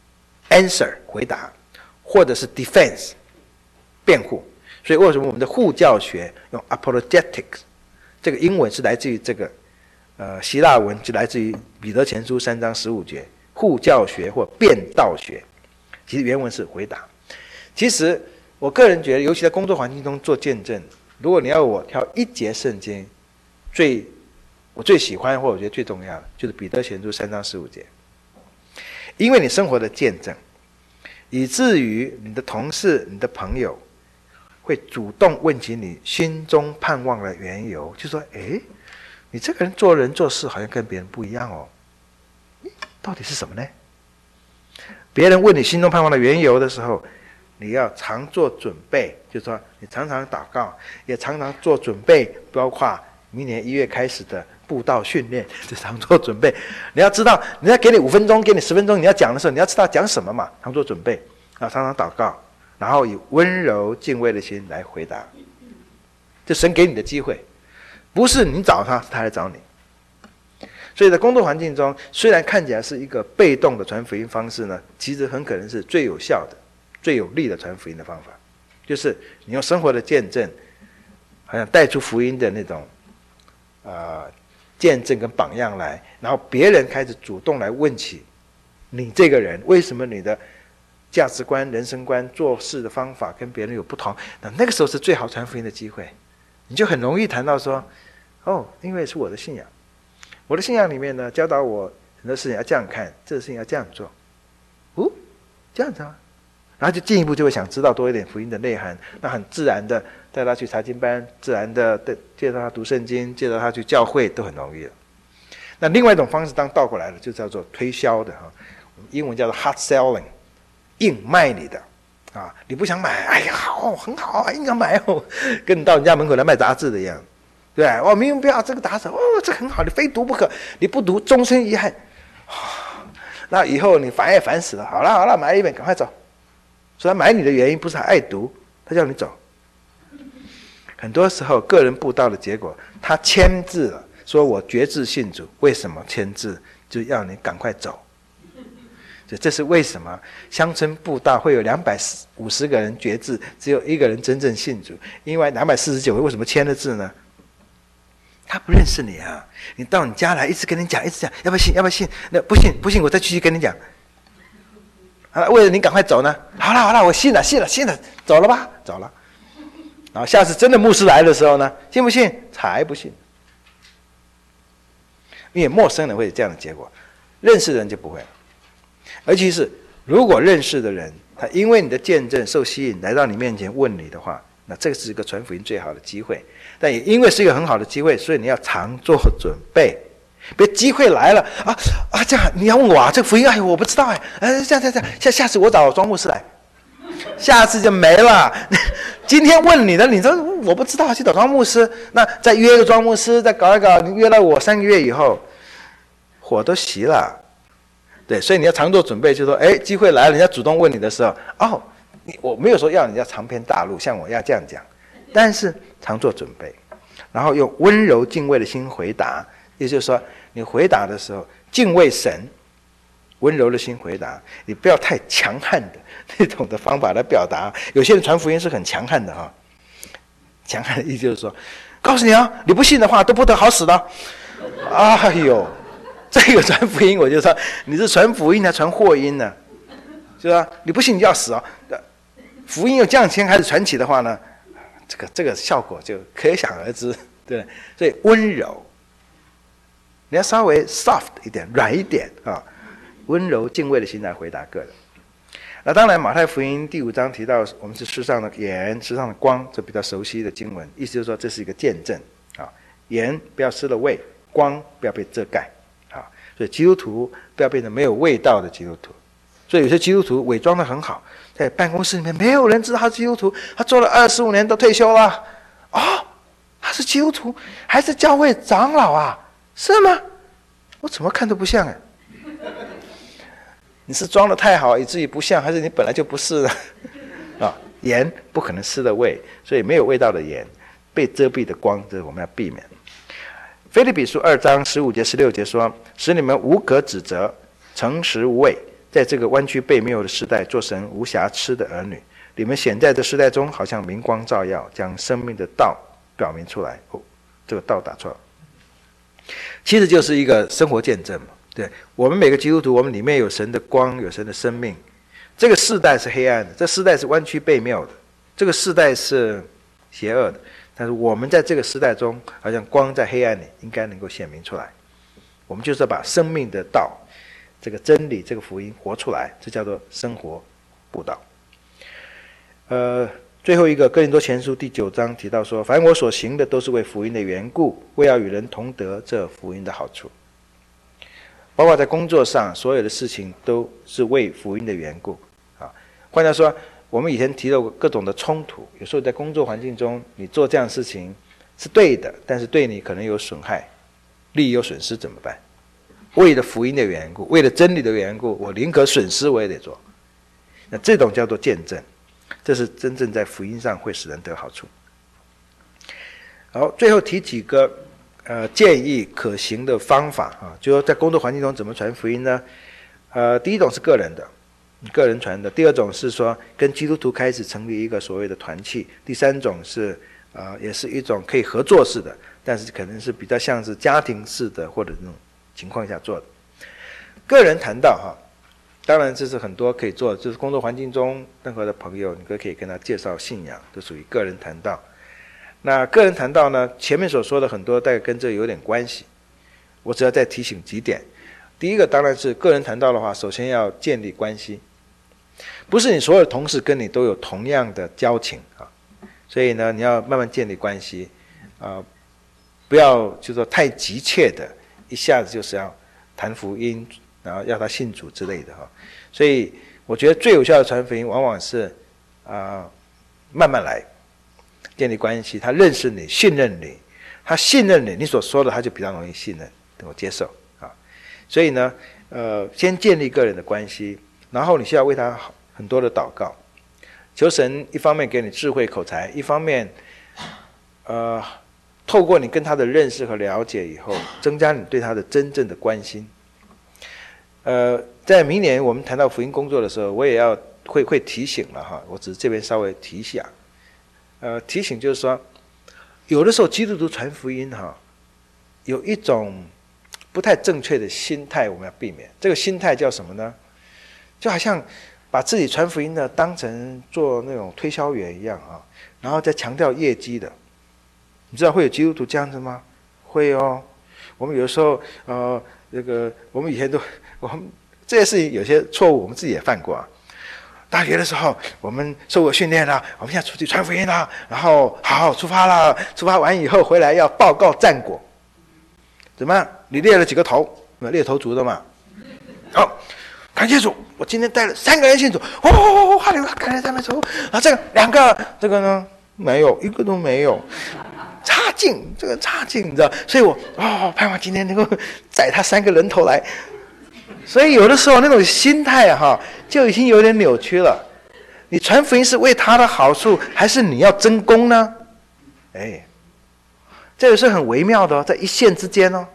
answer 回答，或者是 defense 辩护。所以为什么我们的护教学用 apologetics， 这个英文是来自于这个呃希腊文，就来自于彼得前书三章十五节，护教学或辩道学，其实原文是回答。其实我个人觉得，尤其在工作环境中做见证，如果你要我挑一节圣经，最我最喜欢或我觉得最重要的，就是彼得前书三章十五节，因为你生活的见证，以至于你的同事、你的朋友会主动问起你心中盼望的缘由，就说：“哎，你这个人做人做事好像跟别人不一样哦，到底是什么呢？”别人问你心中盼望的缘由的时候，你要常做准备，就是说你常常祷告，也常常做准备，包括明年一月开始的布道训练，就常做准备。你要知道，人家给你五分钟，给你十分钟，你要讲的时候，你要知道讲什么嘛，常做准备啊，常常祷告。然后以温柔敬畏的心来回答，这神给你的机会，不是你找他，是他来找你。所以在工作环境中，虽然看起来是一个被动的传福音方式呢，其实很可能是最有效的、最有力的传福音的方法，就是你用生活的见证，好像带出福音的那种呃见证跟榜样来，然后别人开始主动来问起你这个人，为什么你的价值观、人生观、做事的方法跟别人有不同，那那个时候是最好传福音的机会。你就很容易谈到说，哦，因为是我的信仰，我的信仰里面呢，教导我很多事情要这样看，这个事情要这样做。哦，这样子啊，然后就进一步就会想知道多一点福音的内涵，那很自然的带他去查经班，自然的介绍他读圣经，介绍他去教会，都很容易了。那另外一种方式当倒过来了，就叫做推销的哈，英文叫做 hard selling。硬卖你的啊，你不想买，哎呀好很好啊，硬要买哦，跟你到人家门口来卖杂志的一样，对吧？哦，明明不要这个杂志，哦，这很好，你非读不可，你不读终身遗憾，哦，那以后你烦也烦死了。好了好了，买一本赶快走。所以他买你的原因不是他爱读，他叫你走。很多时候个人布道的结果，他签字了，说我决志信主，为什么签字？就要你赶快走。这是为什么乡村布道会有两百五十个人决志，只有一个人真正信主？因为两百四十九位为什么签了字呢？他不认识你啊！你到你家来，一直跟你讲，一直讲，要不要信？要不要信？那不信，不信，我再继续跟你讲。好了，为了你赶快走呢？好了好了，我信了，信了，信了，走了吧，走了。然后下次真的牧师来的时候呢，信不信？才不信。因为陌生人会有这样的结果，认识的人就不会了。而且是如果认识的人，他因为你的见证受吸引来到你面前问你的话， 那这个是一个传福音最好的机会。但也因为是一个很好的机会，所以你要常做准备。别机会来了啊啊！这样你要问我啊，这个福音哎，我不知道哎，哎，这样这样这样，下下次我找庄牧师来，下次就没了。今天问你的，你说我不知道，去找庄牧师，那再约个庄牧师，再搞一搞，你约到我三个月以后，火都熄了。对，所以你要常做准备，就是说，哎，机会来了，人家主动问你的时候，哦，我没有说要你要长篇大论，像我要这样讲，但是常做准备，然后用温柔敬畏的心回答。也就是说，你回答的时候敬畏神，温柔的心回答，你不要太强悍的那种的方法来表达。有些人传福音是很强悍的哈，强悍的意思就是说，告诉你啊，你不信的话都不得好死的。哎呦，这个传福音我就说你是传福音还是传祸音呢？是吧？你不信你就要死哦。福音又这样先开始传起的话呢，这个这个效果就可想而知，对。所以温柔。你要稍微 soft 一点，软一点啊，温柔敬畏的心来回答个人。那当然，马太福音第五章提到我们是世上的盐，世上的光，这比较熟悉的经文，意思就是说这是一个见证啊，盐不要失了味，光不要被遮盖啊，所以基督徒不要变成没有味道的基督徒。所以有些基督徒伪装得很好，在办公室里面没有人知道他是基督徒，他做了二十五年都退休了，哦，他是基督徒，还是教会长老啊？是吗？我怎么看都不像哎！你是装得太好以至于不像，还是你本来就不是呢？啊，盐不可能失了味，所以没有味道的盐，被遮蔽的光，这是我们要避免。腓立比书二章十五节、十六节说：“使你们无可指责，诚实无畏，在这个弯曲悖谬的时代，做神无瑕疵的儿女。你们显在这时代中，好像明光照耀，将生命的道表明出来。”哦，这个道打错了。其实就是一个生活见证嘛，对，我们每个基督徒，我们里面有神的光，有神的生命。这个世代是黑暗的，这世代是弯曲悖谬的，这个世代是邪恶的，但是我们在这个时代中，好像光在黑暗里，应该能够显明出来。我们就是要把生命的道，这个真理，这个福音活出来，这叫做生活布道。呃。最后一个哥林多前书第九章提到说，凡我所行的都是为福音的缘故，为要与人同得这福音的好处。包括在工作上，所有的事情都是为福音的缘故啊。换句话说，我们以前提到过各种的冲突，有时候在工作环境中，你做这样的事情是对的，但是对你可能有损害，利益有损失怎么办？为了福音的缘故，为了真理的缘故，我宁可损失我也得做。那这种叫做见证。这是真正在福音上会使人得好处。好，最后提几个呃建议可行的方法啊，就说在工作环境中怎么传福音呢？呃，第一种是个人的，个人传的；第二种是说跟基督徒开始成立一个所谓的团契；第三种是呃也是一种可以合作式的，但是可能是比较像是家庭式的或者那种情况下做的。个人谈到哈。当然这是很多可以做的，就是工作环境中任何的朋友，你都可以跟他介绍信仰，都属于个人谈道。那个人谈道呢，前面所说的很多大概跟这有点关系，我只要再提醒几点。第一个当然是个人谈道的话，首先要建立关系，不是你所有的同事跟你都有同样的交情啊，所以呢你要慢慢建立关系啊、呃，不要就说太急切的一下子就是要谈福音，然后要他信主之类的哈，所以我觉得最有效的传福音往往是啊、呃、慢慢来，建立关系，他认识你，信任你，他信任你，你所说的他就比较容易信任，能够接受啊。所以呢，呃，先建立个人的关系，然后你需要为他很多的祷告，求神一方面给你智慧口才，一方面呃透过你跟他的认识和了解以后，增加你对他的真正的关心。呃，在明年我们谈到福音工作的时候，我也要会会提醒了哈，我只是这边稍微提一下。呃，提醒就是说，有的时候基督徒传福音哈，有一种不太正确的心态，我们要避免。这个心态叫什么呢？就好像把自己传福音的当成做那种推销员一样啊，然后再强调业绩的。你知道会有基督徒这样子吗？会哦。我们有的时候呃，这个我们以前都我们这些事情有些错误我们自己也犯过啊。 大学的时候我们受过训练了，我们现在出去传福音了，然后好出发了，出发完以后回来要报告战果。怎么样？你列了几个头？列头族的嘛。好、哦，感谢主，我今天带了三个人信主。哦，哈利路亚，感谢赞美主。啊，这个两个，这个呢没有，一个都没有，差劲，这个差劲，你知道？所以我哦，盼望今天能够载他三个人头来。所以有的时候那种心态哈，就已经有点扭曲了。你传福音是为他的好处，还是你要争功呢？哎。这个是很微妙的哦，在一线之间哦。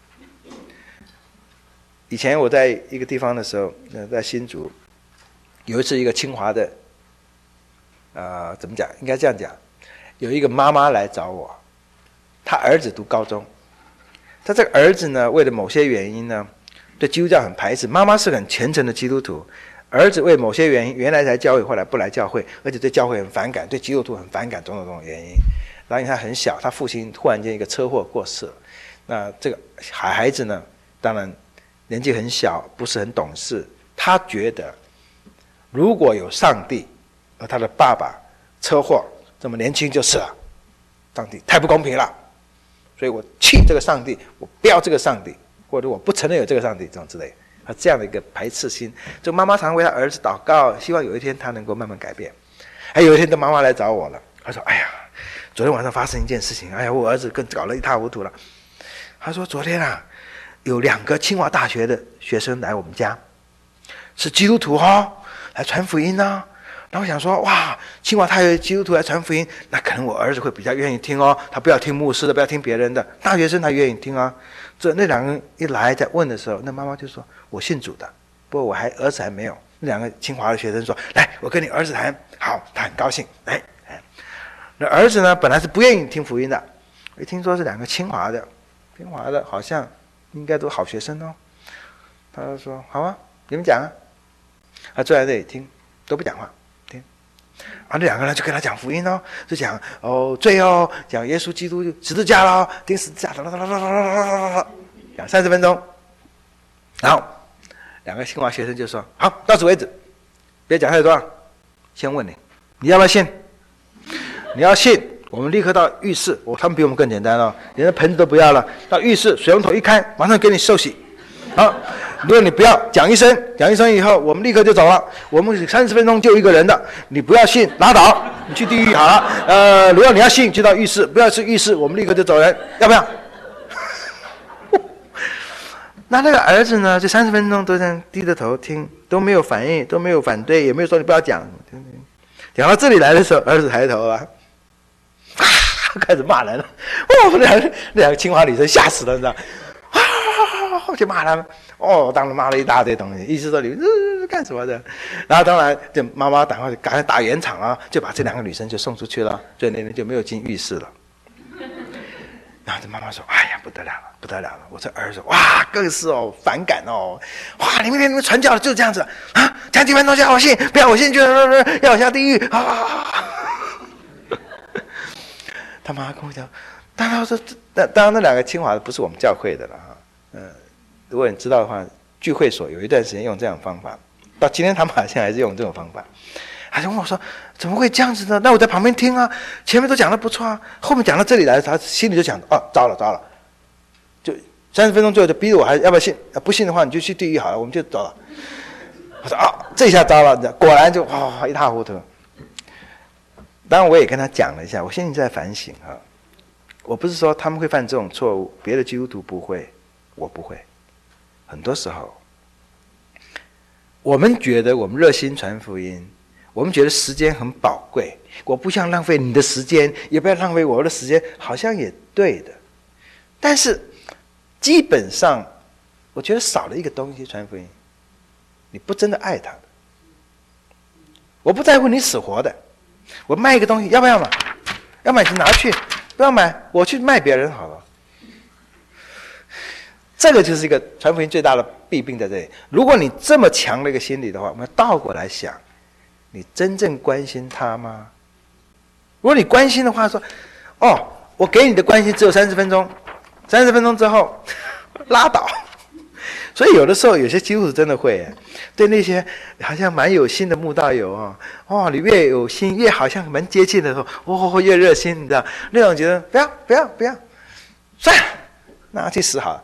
以前我在一个地方的时候，在新竹，有一次一个清华的，呃，怎么讲？应该这样讲，有一个妈妈来找我，她儿子读高中，她这个儿子呢，为了某些原因呢，对基督教很排斥。妈妈是很虔诚的基督徒，儿子为某些原因，原来来教会，后来不来教会，而且对教会很反感，对基督徒很反感，种种种种原因。然后因为他很小，他父亲突然间一个车祸过世了。那这个孩孩子呢，当然年纪很小，不是很懂事。他觉得如果有上帝，而他的爸爸车祸这么年轻就死了，上帝太不公平了。所以我气这个上帝，我不要这个上帝，或者我不承认有这个上帝，这种之类。他这样的一个排斥心，这妈妈常为他儿子祷告，希望有一天他能够慢慢改变。还有一天，这妈妈来找我了，她说：“哎呀。”昨天晚上发生一件事情，哎呀，我儿子更搞得一塌糊涂了。他说昨天啊，有两个清华大学的学生来我们家，是基督徒哦，来传福音啊。然后我想说，哇，清华大学基督徒来传福音，那可能我儿子会比较愿意听哦，他不要听牧师的，不要听别人的，大学生他愿意听啊。这那两个人一来在问的时候，那妈妈就说：“我信主的，不过我还儿子还没有。”那两个清华的学生说：“来，我跟你儿子谈。”好，他很高兴，来。那儿子呢，本来是不愿意听福音的，一听说是两个清华的，清华的好像应该都好学生哦。他就说：“好啊，你们讲啊。”他坐在这里听，都不讲话，听。然后那两个人就跟他讲福音哦，就讲哦罪哦，讲耶稣基督十字架咯，钉十字架，讲三十分钟。然后两个清华学生就说：“好，到此为止，别讲太多了。先问你，你要不要信？”你要信，我们立刻到浴室。我、哦、他们比我们更简单哦，连个盆子都不要了，到浴室水龙头一开，马上给你受洗。好，如果你不要，讲一声，讲一声以后，我们立刻就走了。我们三十分钟就一个人的，你不要信，拉倒，你去地狱好了。呃，如果你要信，就到浴室，不要去浴室，我们立刻就走人，要不要？那那个儿子呢？这三十分钟都在低着头听，都没有反应，都没有反对，也没有说你不要讲。讲到这里来的时候，儿子抬头了。啊！开始骂人了，哦，两个两个清华女生吓死了，你知道？啊！就骂他们，哦，当然骂了一大堆东西，意思说你们这干什么的？然后当然，就妈妈赶快赶快打圆场了，就把这两个女生就送出去了，所以那人就没有进浴室了。然后这妈妈说：“哎呀，不得了了，不得了了！”我这儿子哇，更是哦反感哦，哇，你们你们传教的就这样子啊，讲几分钟叫我信，不要我信就要我下地狱啊！他妈跟我讲，当然说，当当然那两个清华的不是我们教会的了哈，嗯、呃，如果你知道的话，聚会所有一段时间用这样的方法，到今天他们好像还是用这种方法。他就问我说：“怎么会这样子呢？”那我在旁边听啊，前面都讲得不错啊，后面讲到这里来，他心里就想：“哦，糟了糟了！”就三十分钟最后就逼着我，还要不要信？不信的话，你就去地狱好了，我们就走了。我说：“啊，这下糟了！”果然就哇、哦、一塌糊涂。当然我也跟他讲了一下，我现在在反省啊。我不是说他们会犯这种错误，别的基督徒不会，我不会。很多时候，我们觉得我们热心传福音。我们觉得时间很宝贵，我不想浪费你的时间，也不要浪费我的时间，好像也对的。但是基本上，我觉得少了一个东西，传福音，你不真的爱他的。我不在乎你死活的，我卖一个东西，要不要买？要买就拿去，不要买我去卖别人好了。这个就是一个传福音最大的弊病在这里。如果你这么强的一个心理的话，我们倒过来想。你真正关心他吗？如果你关心的话，说，哦，我给你的关心只有三十分钟，三十分钟之后拉倒。 所以有的时候有些基督徒真的会，对那些好像蛮有心的慕道友啊，哦，你越有心，越好像蛮接近的时候，哦，越热心，你知道，那种觉得不要不要不要，算了，那去死好了。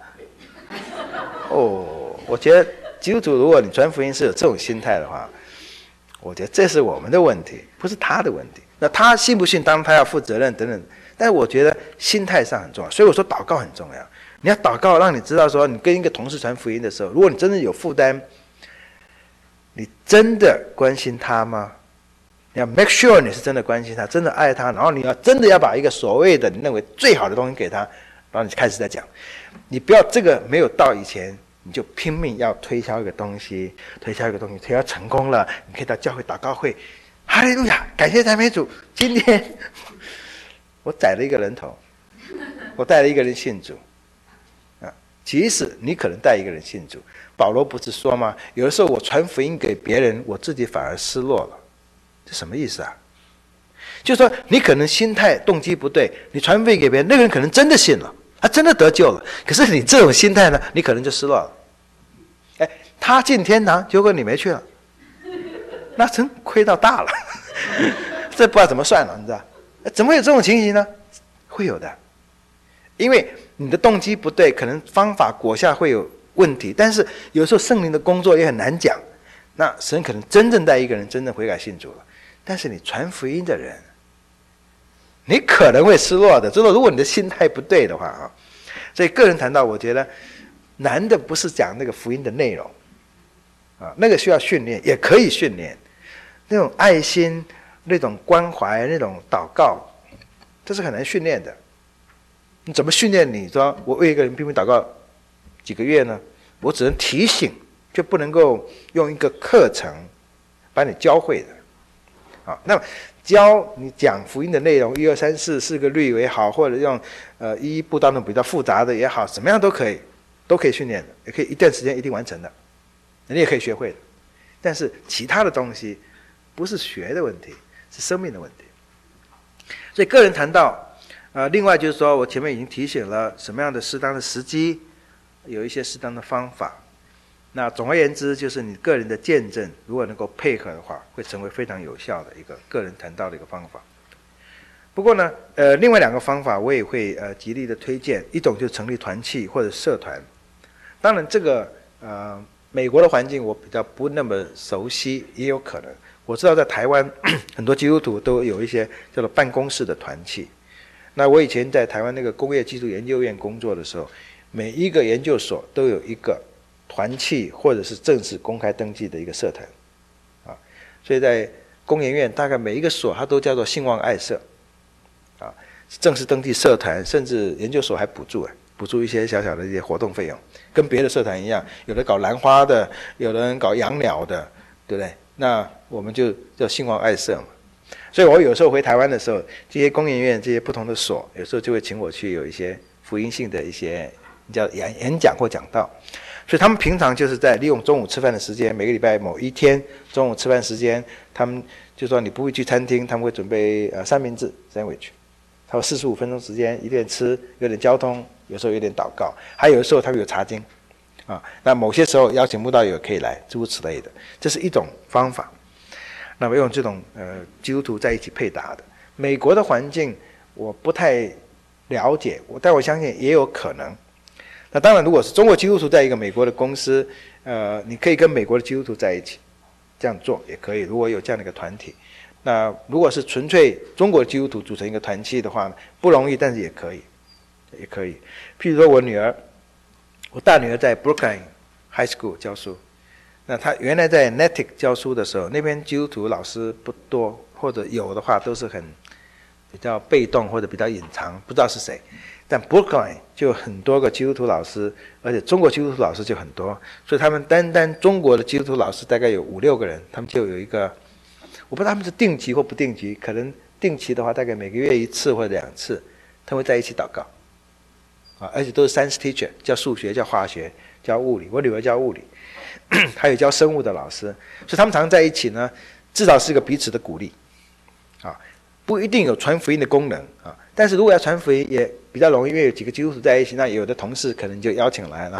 哦，我觉得基督徒如果你传福音是有这种心态的话，我觉得这是我们的问题，不是他的问题。那他信不信，当然他要负责任等等。但是我觉得心态上很重要，所以我说祷告很重要。你要祷告，让你知道说，你跟一个同事传福音的时候，如果你真的有负担，你真的关心他吗？你要 make sure 你是真的关心他，真的爱他，然后你要真的要把一个所谓的你认为最好的东西给他，然后你开始在讲。你不要这个没有到以前，你就拼命要推销一个东西，推销一个东西，推销成功了，你可以到教会祷告会，哈利路亚，感谢赞美主，今天我宰了一个人头，我带了一个人信主。即使你可能带一个人信主，保罗不是说吗？有的时候我传福音给别人，我自己反而失落了，这什么意思啊？就是说你可能心态动机不对，你传福音给别人，那个人可能真的信了，他真的得救了，可是你这种心态呢，你可能就失落了。哎，他进天堂，结果你没去了，那真亏到大了，这不知道怎么算了，你知道？怎么会有这种情形呢？会有的，因为你的动机不对，可能方法果效会有问题，但是有时候圣灵的工作也很难讲。那神可能真正带一个人真正悔改信主了，但是你传福音的人，你可能会失落的。如果你的心态不对的话啊，所以个人谈到，我觉得难的不是讲那个福音的内容啊，那个需要训练，也可以训练那种爱心、那种关怀、那种祷告，这是很难训练的。你怎么训练？你说我为一个人拼命祷告几个月呢？我只能提醒，就不能够用一个课程把你教会的。啊，那么教你讲福音的内容，一二三四四个律也好，或者用呃一一步当中比较复杂的也好，什么样都可以，都可以训练的，也可以一段时间一定完成的，你也可以学会的。但是其他的东西不是学的问题，是生命的问题。所以个人谈到。呃，另外就是说，我前面已经提醒了什么样的适当的时机，有一些适当的方法。那总而言之，就是你个人的见证，如果能够配合的话，会成为非常有效的一个个人谈道的一个方法。不过呢，呃，另外两个方法我也会呃极力的推荐，一种就是成立团契或者社团。当然，这个呃美国的环境我比较不那么熟悉，也有可能。我知道在台湾很多基督徒都有一些叫做办公室的团契。那我以前在台湾那个工业技术研究院工作的时候，每一个研究所都有一个团契或者是正式公开登记的一个社团，啊，所以在工研院大概每一个所它都叫做信望爱社，啊，正式登记社团，甚至研究所还补助，补助一些小小的一些活动费用，跟别的社团一样，有的搞兰花的，有的人搞养鸟的，对不对？那我们就叫信望爱社嘛。所以我有时候回台湾的时候，这些工研院这些不同的所，有时候就会请我去有一些福音性的一些叫演演讲或讲道。所以他们平常就是在利用中午吃饭的时间，每个礼拜某一天中午吃饭时间，他们就说你不会去餐厅，他们会准备呃三明治 sandwich， 他有四十五分钟时间，一边吃，有点交通，有时候有点祷告，还有的时候他们有查经啊。那某些时候邀请慕道友可以来，诸如此类的，这是一种方法。那么用这种呃基督徒在一起配搭的，美国的环境我不太了解，我但我相信也有可能。那当然，如果是中国基督徒在一个美国的公司，呃，你可以跟美国的基督徒在一起，这样做也可以。如果有这样的一个团体，那如果是纯粹中国基督徒组成一个团契的话呢，不容易，但是也可以，也可以。譬如说我女儿，我大女儿在 Brooklyn High School 教书。那他原来在 Natick 教书的时候，那边基督徒老师不多，或者有的话都是很比较被动或者比较隐藏，不知道是谁。但 Brooklyn 就有很多个基督徒老师，而且中国基督徒老师就很多，所以他们单单中国的基督徒老师大概有五六个人，他们就有一个，我不知道他们是定期或不定期，可能定期的话大概每个月一次或者两次，他们会在一起祷告，啊，而且都是 Science teacher， 教数学、教化学、教物理，我女儿教物理。还有教生物的老师，所以他们常常在一起呢，至少是一个彼此的鼓励，啊，不一定有传福音的功能啊，但是如果要传福音也比较容易，因为有几个基督徒在一起，那有的同事可能就邀请来，然后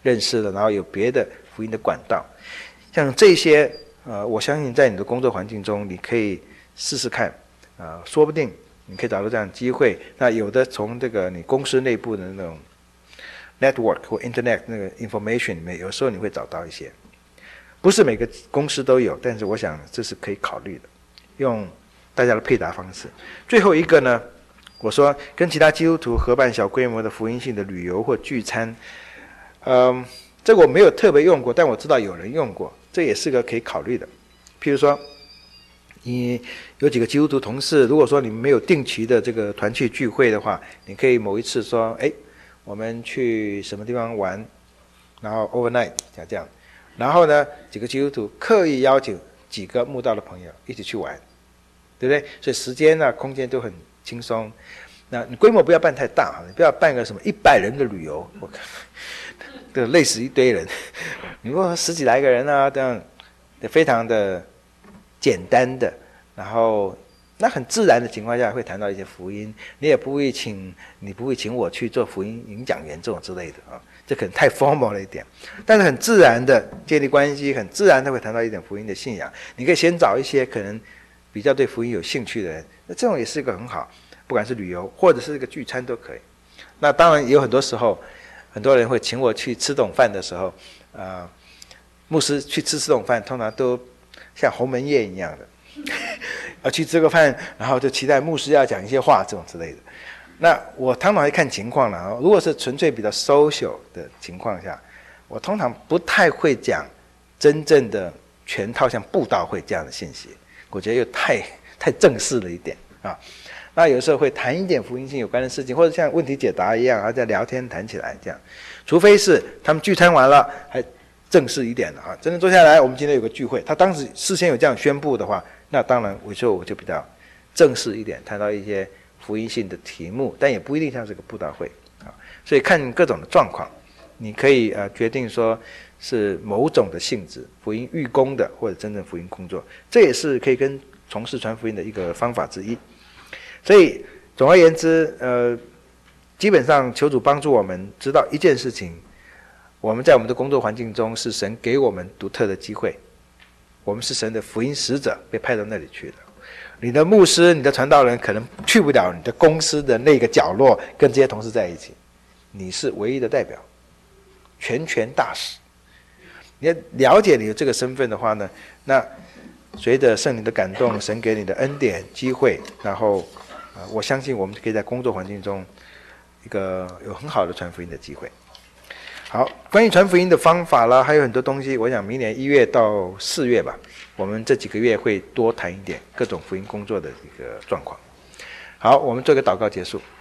认识了，然后有别的福音的管道。像这些呃，我相信在你的工作环境中，你可以试试看，啊、呃，说不定你可以找到这样的机会。那有的从这个你公司内部的那种 network 或 internet 那个 information 里面，有时候你会找到一些，不是每个公司都有，但是我想这是可以考虑的，用大家的配搭方式。最后一个呢，我说跟其他基督徒合办小规模的福音性的旅游或聚餐，嗯，这个我没有特别用过，但我知道有人用过，这也是个可以考虑的。譬如说，你有几个基督徒同事，如果说你们没有定期的这个团契聚会的话，你可以某一次说，哎，我们去什么地方玩，然后 overnight 像这样，然后呢，几个基督徒刻意邀请几个慕道的朋友一起去玩，对不对？所以时间啊、空间都很轻松。那你规模不要办太大，你不要办个什么一百人的旅游，我看这累死一堆人。你说十几来个人啊，这样非常的简单的，然后那很自然的情况下会谈到一些福音，你也不会请你不会请我去做福音演讲员这种之类的啊，这可能太 formal 了一点。但是很自然的建立关系，很自然的会谈到一点福音的信仰。你可以先找一些可能比较对福音有兴趣的人，那这种也是一个很好，不管是旅游或者是一个聚餐都可以。那当然也有很多时候，很多人会请我去吃顿饭的时候，呃，牧师去吃这种饭，通常都像鸿门宴一样的，要去吃个饭，然后就期待牧师要讲一些话这种之类的。那我通常会看情况了，如果是纯粹比较 social 的情况下，我通常不太会讲真正的全套像布道会这样的信息，我觉得又太太正式了一点啊。那有时候会谈一点福音性有关的事情，或者像问题解答一样，然后在聊天谈起来这样。除非是他们聚餐完了，还正式一点的啊，真的坐下来，我们今天有个聚会，他当时事先有这样宣布的话，那当然我说我就比较正式一点，谈到一些福音性的题目，但也不一定像是个布道会啊。所以看各种的状况，你可以呃决定说是某种的性质，福音预工的或者真正福音工作，这也是可以跟从事传福音的一个方法之一。所以总而言之，呃，基本上求主帮助我们知道一件事情，我们在我们的工作环境中是神给我们独特的机会，我们是神的福音使者，被派到那里去的。你的牧师、你的传道人可能去不了你的公司的那个角落跟这些同事在一起，你是唯一的代表，全权大使。你要了解你的这个身份的话呢，那随着圣灵的感动，神给你的恩典机会，然后呃，我相信我们可以在工作环境中一个有很好的传福音的机会。好，关于传福音的方法啦，还有很多东西，我想明年一月到四月吧，我们这几个月会多谈一点各种福音工作的一个状况。好，我们做个祷告结束。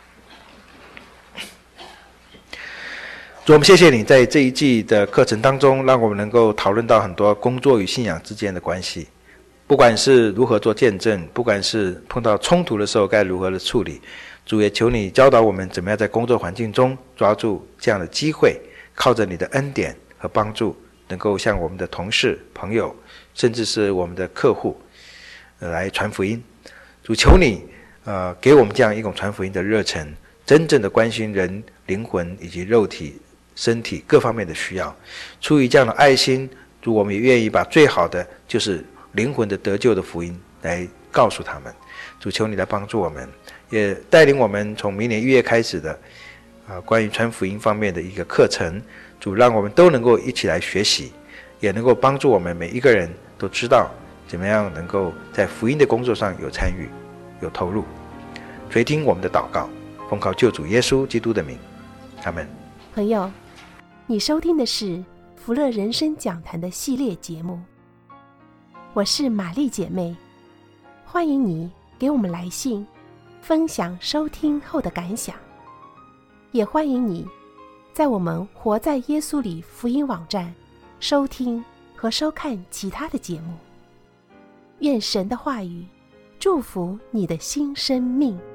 主，我们谢谢你在这一季的课程当中，让我们能够讨论到很多工作与信仰之间的关系，不管是如何做见证，不管是碰到冲突的时候该如何的处理，主也求你教导我们怎么样在工作环境中抓住这样的机会，靠着你的恩典和帮助，能够向我们的同事、朋友，甚至是我们的客户，呃、来传福音。主，求你呃给我们这样一种传福音的热忱，真正的关心人灵魂以及肉体、身体各方面的需要。出于这样的爱心，主，我们也愿意把最好的就是灵魂的得救的福音来告诉他们。主，求你来帮助我们，也带领我们从明年一月开始的啊，关于传福音方面的一个课程，主让我们都能够一起来学习，也能够帮助我们每一个人都知道怎么样能够在福音的工作上有参与、有投入。垂听我们的祷告，奉靠救主耶稣基督的名，阿们。 朋友，你收听的是福乐人生讲坛的系列节目，我是玛丽姐妹，欢迎你给我们来信，分享收听后的感想。也欢迎你在我们活在耶稣里福音网站收听和收看其他的节目。愿神的话语祝福你的新生命。